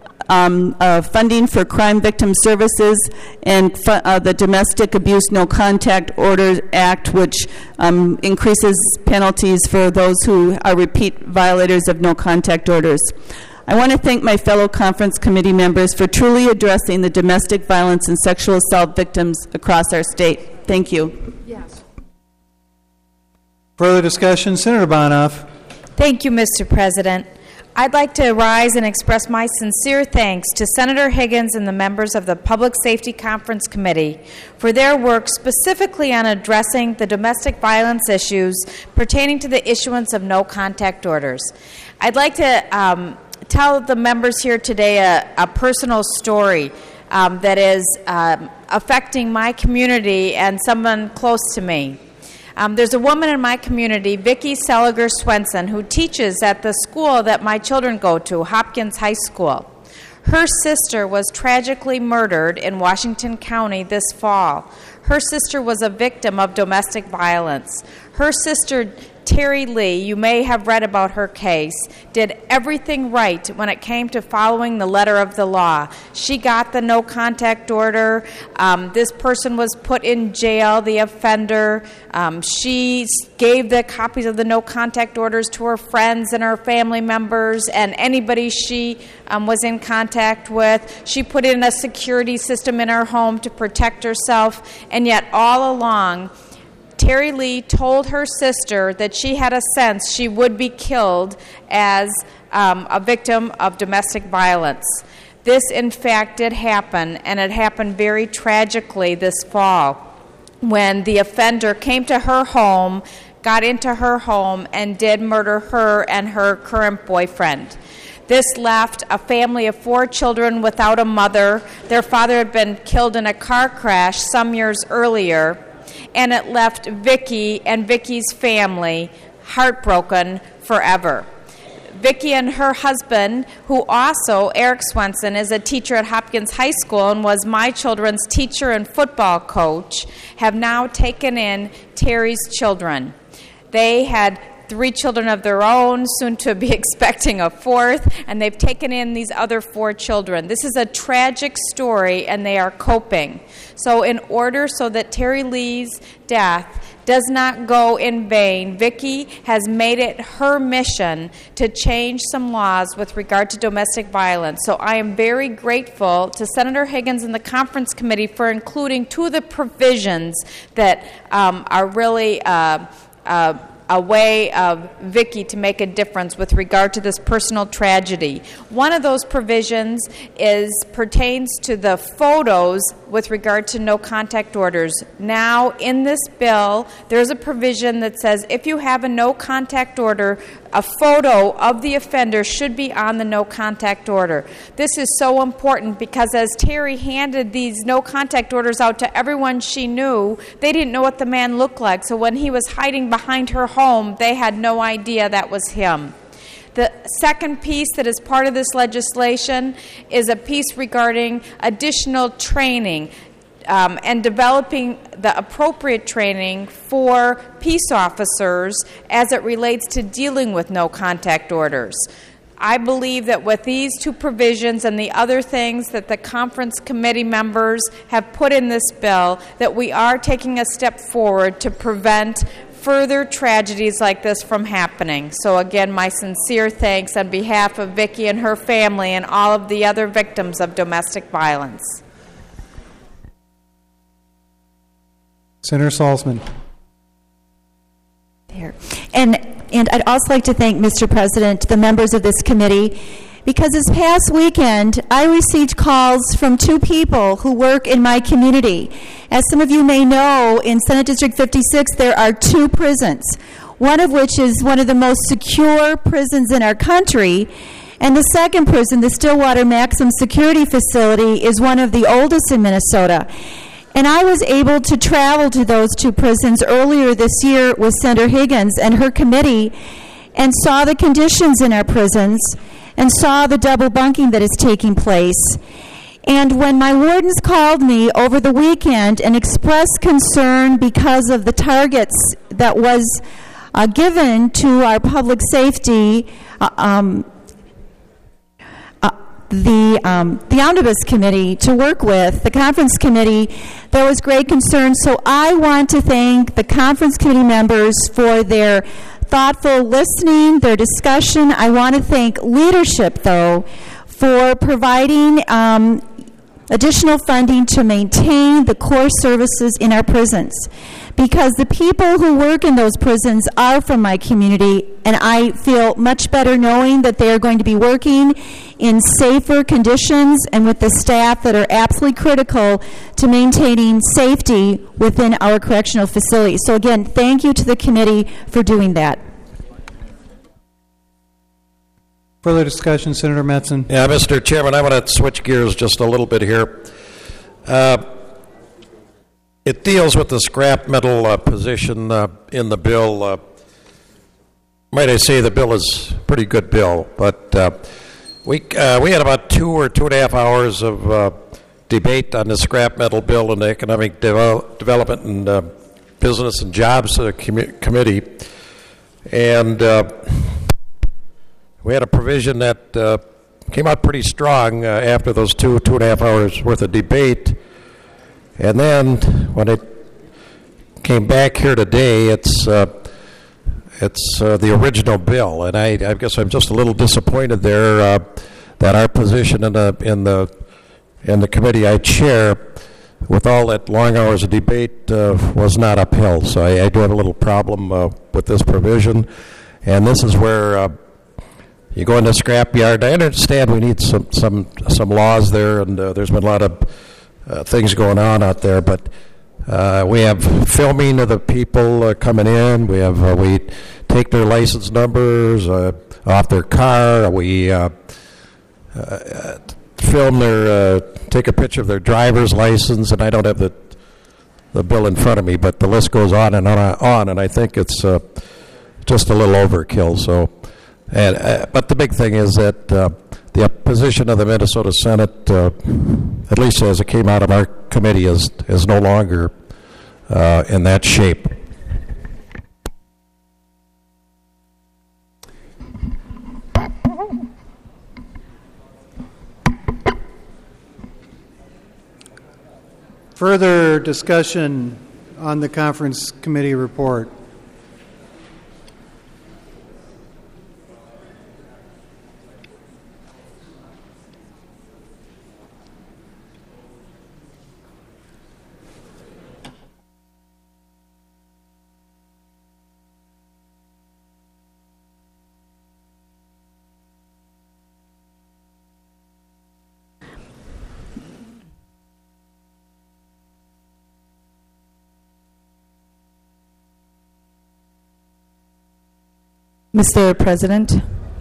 M: Um, uh, funding for crime victim services, and fu- uh, the Domestic Abuse No Contact Orders Act, which um, increases penalties for those who are repeat violators of no contact orders. I want to thank my fellow conference committee members for truly addressing the domestic violence and sexual assault victims across our state. Thank you.
G: Yes.
Q: Further discussion? Senator Bonoff.
S: Thank you, Mister President. I'd like to rise and express my sincere thanks to Senator Higgins and the members of the Public Safety Conference Committee for their work specifically on addressing the domestic violence issues pertaining to the issuance of no-contact orders. I'd like to um, tell the members here today a, a personal story um, that is um, affecting my community and someone close to me. Um, there's a woman in my community, Vicki Seliger Swenson, who teaches at the school that my children go to, Hopkins High School. Her sister was tragically murdered in Washington County this fall. Her sister was a victim of domestic violence. Her sister, Terry Lee, you may have read about her case, did everything right when it came to following the letter of the law. She got the no-contact order. Um, this person was put in jail, the offender. Um, she gave the copies of the no-contact orders to her friends and her family members and anybody she um, was in contact with. She put in a security system in her home to protect herself, and yet all along, Terry Lee told her sister that she had a sense she would be killed as um, a victim of domestic violence. this, in fact, did happen, and it happened very tragically this fall when the offender came to her home, got into her home, and did murder her and her current boyfriend. This left a family of four children without a mother. Their father had been killed in a car crash some years earlier, and it left Vicki and Vicki's family heartbroken forever. Vicki and her husband, who also, Eric Swenson, is a teacher at Hopkins High School and was my children's teacher and football coach, have now taken in Terry's children. They had three children of their own, soon to be expecting a fourth, and they've taken in these other four children. This is a tragic story, and they are coping. So in order so that Terry Lee's death does not go in vain, Vicki has made it her mission to change some laws with regard to domestic violence. So I am very grateful to Senator Higgins and the Conference Committee for including two of the provisions that um, are really uh, uh, a way of Vicki to make a difference with regard to this personal tragedy. One of those provisions is pertains to the photos with regard to no contact orders. Now, in this bill, there's a provision that says if you have a no contact order, a photo of the offender should be on the no contact order. This is so important because as Terry handed these no contact orders out to everyone she knew, they didn't know what the man looked like. So when he was hiding behind her home, they had no idea that was him. The second piece that is part of this legislation is a piece regarding additional training um, and developing the appropriate training for peace officers as it relates to dealing with no contact orders. I believe that with these two provisions and the other things that the conference committee members have put in this bill, that we are taking a step forward to prevent further tragedies like this from happening. So again, my sincere thanks on behalf of Vicki and her family and all of the other victims of domestic violence.
Q: Senator Salzman.
T: There. And and I'd also like to thank Mister President, the members of this committee, because this past weekend I received calls from two people who work in my community. As some of you may know, in Senate District fifty-six there are two prisons, one of which is one of the most secure prisons in our country, and the second prison, the Stillwater Maximum Security Facility, is one of the oldest in Minnesota. And I was able to travel to those two prisons earlier this year with Senator Higgins and her committee and saw the conditions in our prisons and saw the double bunking that is taking place. And when my wardens called me over the weekend and expressed concern because of the targets that was uh, given to our public safety, uh, um, the um, the Omnibus Committee to work with, the Conference Committee, there was great concern. So I want to thank the Conference Committee members for their thoughtful listening, their discussion. I want to thank leadership, though, for providing um, additional funding to maintain the core services in our prisons. Because the people who work in those prisons are from my community, and I feel much better knowing that they are going to be working in safer conditions and with the staff that are absolutely critical to maintaining safety within our correctional facilities. So again, thank you to the committee for doing that.
Q: Further discussion, Senator Metzen.
B: Yeah, Mister Chairman, I want to switch gears just a little bit here. Uh, it deals with the scrap metal uh, position uh, in the bill. Uh, might I say the bill is a pretty good bill, but uh, we uh, we had about two or two and a half hours of uh, debate on the scrap metal bill and the Economic Devel- Development and uh, Business and Jobs uh, com- Committee, and uh, we had a provision that uh, came out pretty strong uh, after those two, two and a half hours worth of debate. And then when it came back here today, it's uh, it's uh, the original bill. And I, I guess I'm just a little disappointed there uh, that our position in the in the in the committee I chair, with all that long hours of debate, uh, was not upheld. So I, I do have a little problem uh, with this provision, and this is where. Uh, you go in the scrapyard. I understand we need some some some laws there, and uh, there's been a lot of uh, things going on out there. But uh, we have filming of the people uh, coming in. We have uh, we take their license numbers uh, off their car. We uh, uh, film their uh, take a picture of their driver's license, and I don't have the the bill in front of me, but the list goes on and on and on, and I think it's uh, just a little overkill. So, and uh, but the big thing is that uh, the position of the Minnesota Senate, uh, at least as it came out of our committee, is is no longer uh, in that shape.
Q: Further discussion on the conference committee report.
R: Mister President.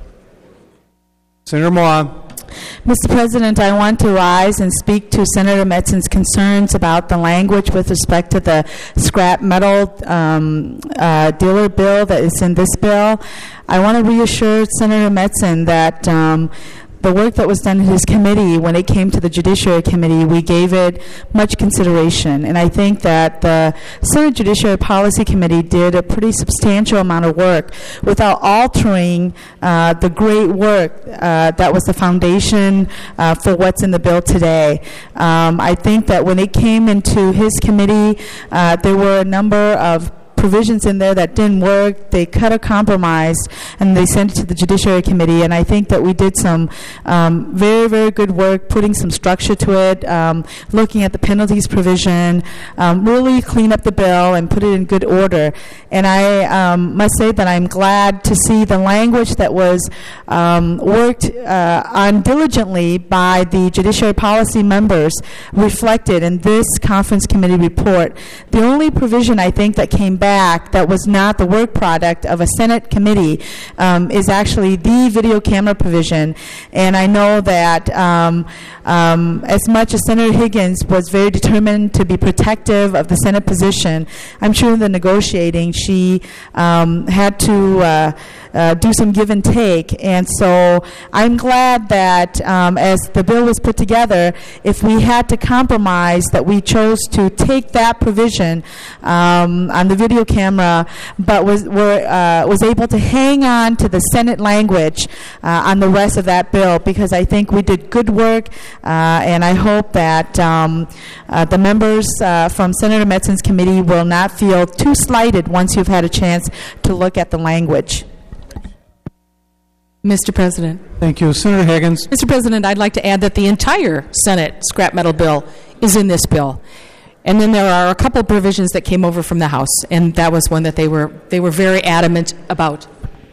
Q: Senator Moore.
R: Mister President, I want to rise and speak to Senator Metzen's concerns about the language with respect to the scrap metal um, uh, dealer bill that is in this bill. I want to reassure Senator Metzen that um, the work that was done in his committee, when it came to the Judiciary Committee, we gave it much consideration. And I think that the Senate Judiciary Policy Committee did a pretty substantial amount of work without altering uh, the great work uh, that was the foundation uh, for what's in the bill today. Um, I think that when it came into his committee, uh, there were a number of provisions in there that didn't work. They cut a compromise and they sent it to the Judiciary Committee, and I think that we did some um, very, very good work putting some structure to it, um, looking at the penalties provision, um, really clean up the bill and put it in good order. And I um, must say that I'm glad to see the language that was um, worked uh, on diligently by the Judiciary Policy members reflected in this conference committee report. The only provision I think that came back that was not the work product of a Senate committee um, is actually the video camera provision. And I know that um, um, as much as Senator Higgins was very determined to be protective of the Senate position, I'm sure in the negotiating she um, had to uh, uh, do some give and take. And so I'm glad that um, as the bill was put together, if we had to compromise, that we chose to take that provision um, on the video camera, but was were uh, was able to hang on to the Senate language uh, on the rest of that bill, because I think we did good work, uh, and I hope that um, uh, the members uh, from Senator Metzen's committee will not feel too slighted once you've had a chance to look at the language.
J: Mister President.
Q: Thank you. Senator Higgins.
J: Mister President, I'd like to add that the entire Senate scrap metal bill is in this bill. And then there are a couple of provisions that came over from the House, and that was one that they were they were very adamant about.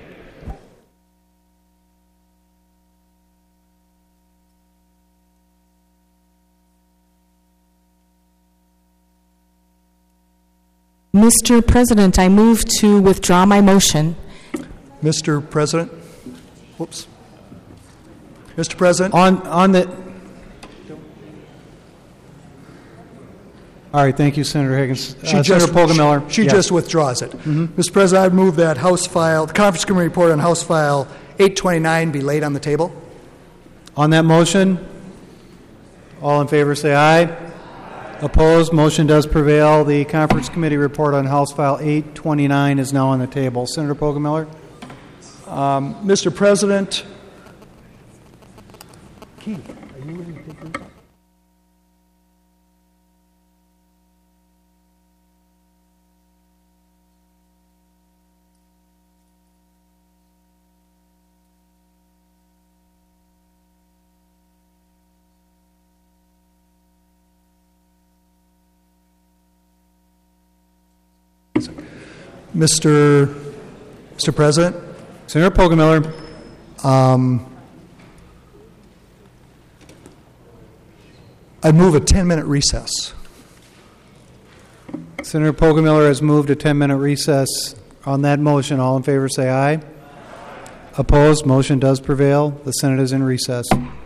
J: Mister President, I move to withdraw my motion.
A: Mister President. Whoops. Mister President.
Q: On on the All right, thank you, Senator Higgins.
A: She
Q: uh,
A: just,
Q: Senator Poggemiller.
A: She, she
Q: yeah.
A: just withdraws it.
Q: Mm-hmm.
A: Mister President, I move that House file, the conference committee report on House file eight twenty-nine be laid on the table.
Q: On that motion, all in favor say aye. Aye. Opposed, motion does prevail. The conference committee report on House file eight twenty-nine is now on the table. Senator Poggemiller.
A: Um, Mister President. Keith, are you ready to take this? Mister Mister President.
Q: Senator Poggemiller.
A: Um, I'd move a ten-minute recess.
Q: Senator Poggemiller has moved a ten-minute recess. On that motion, all in favor say aye. Opposed? Motion does prevail. The Senate is in recess.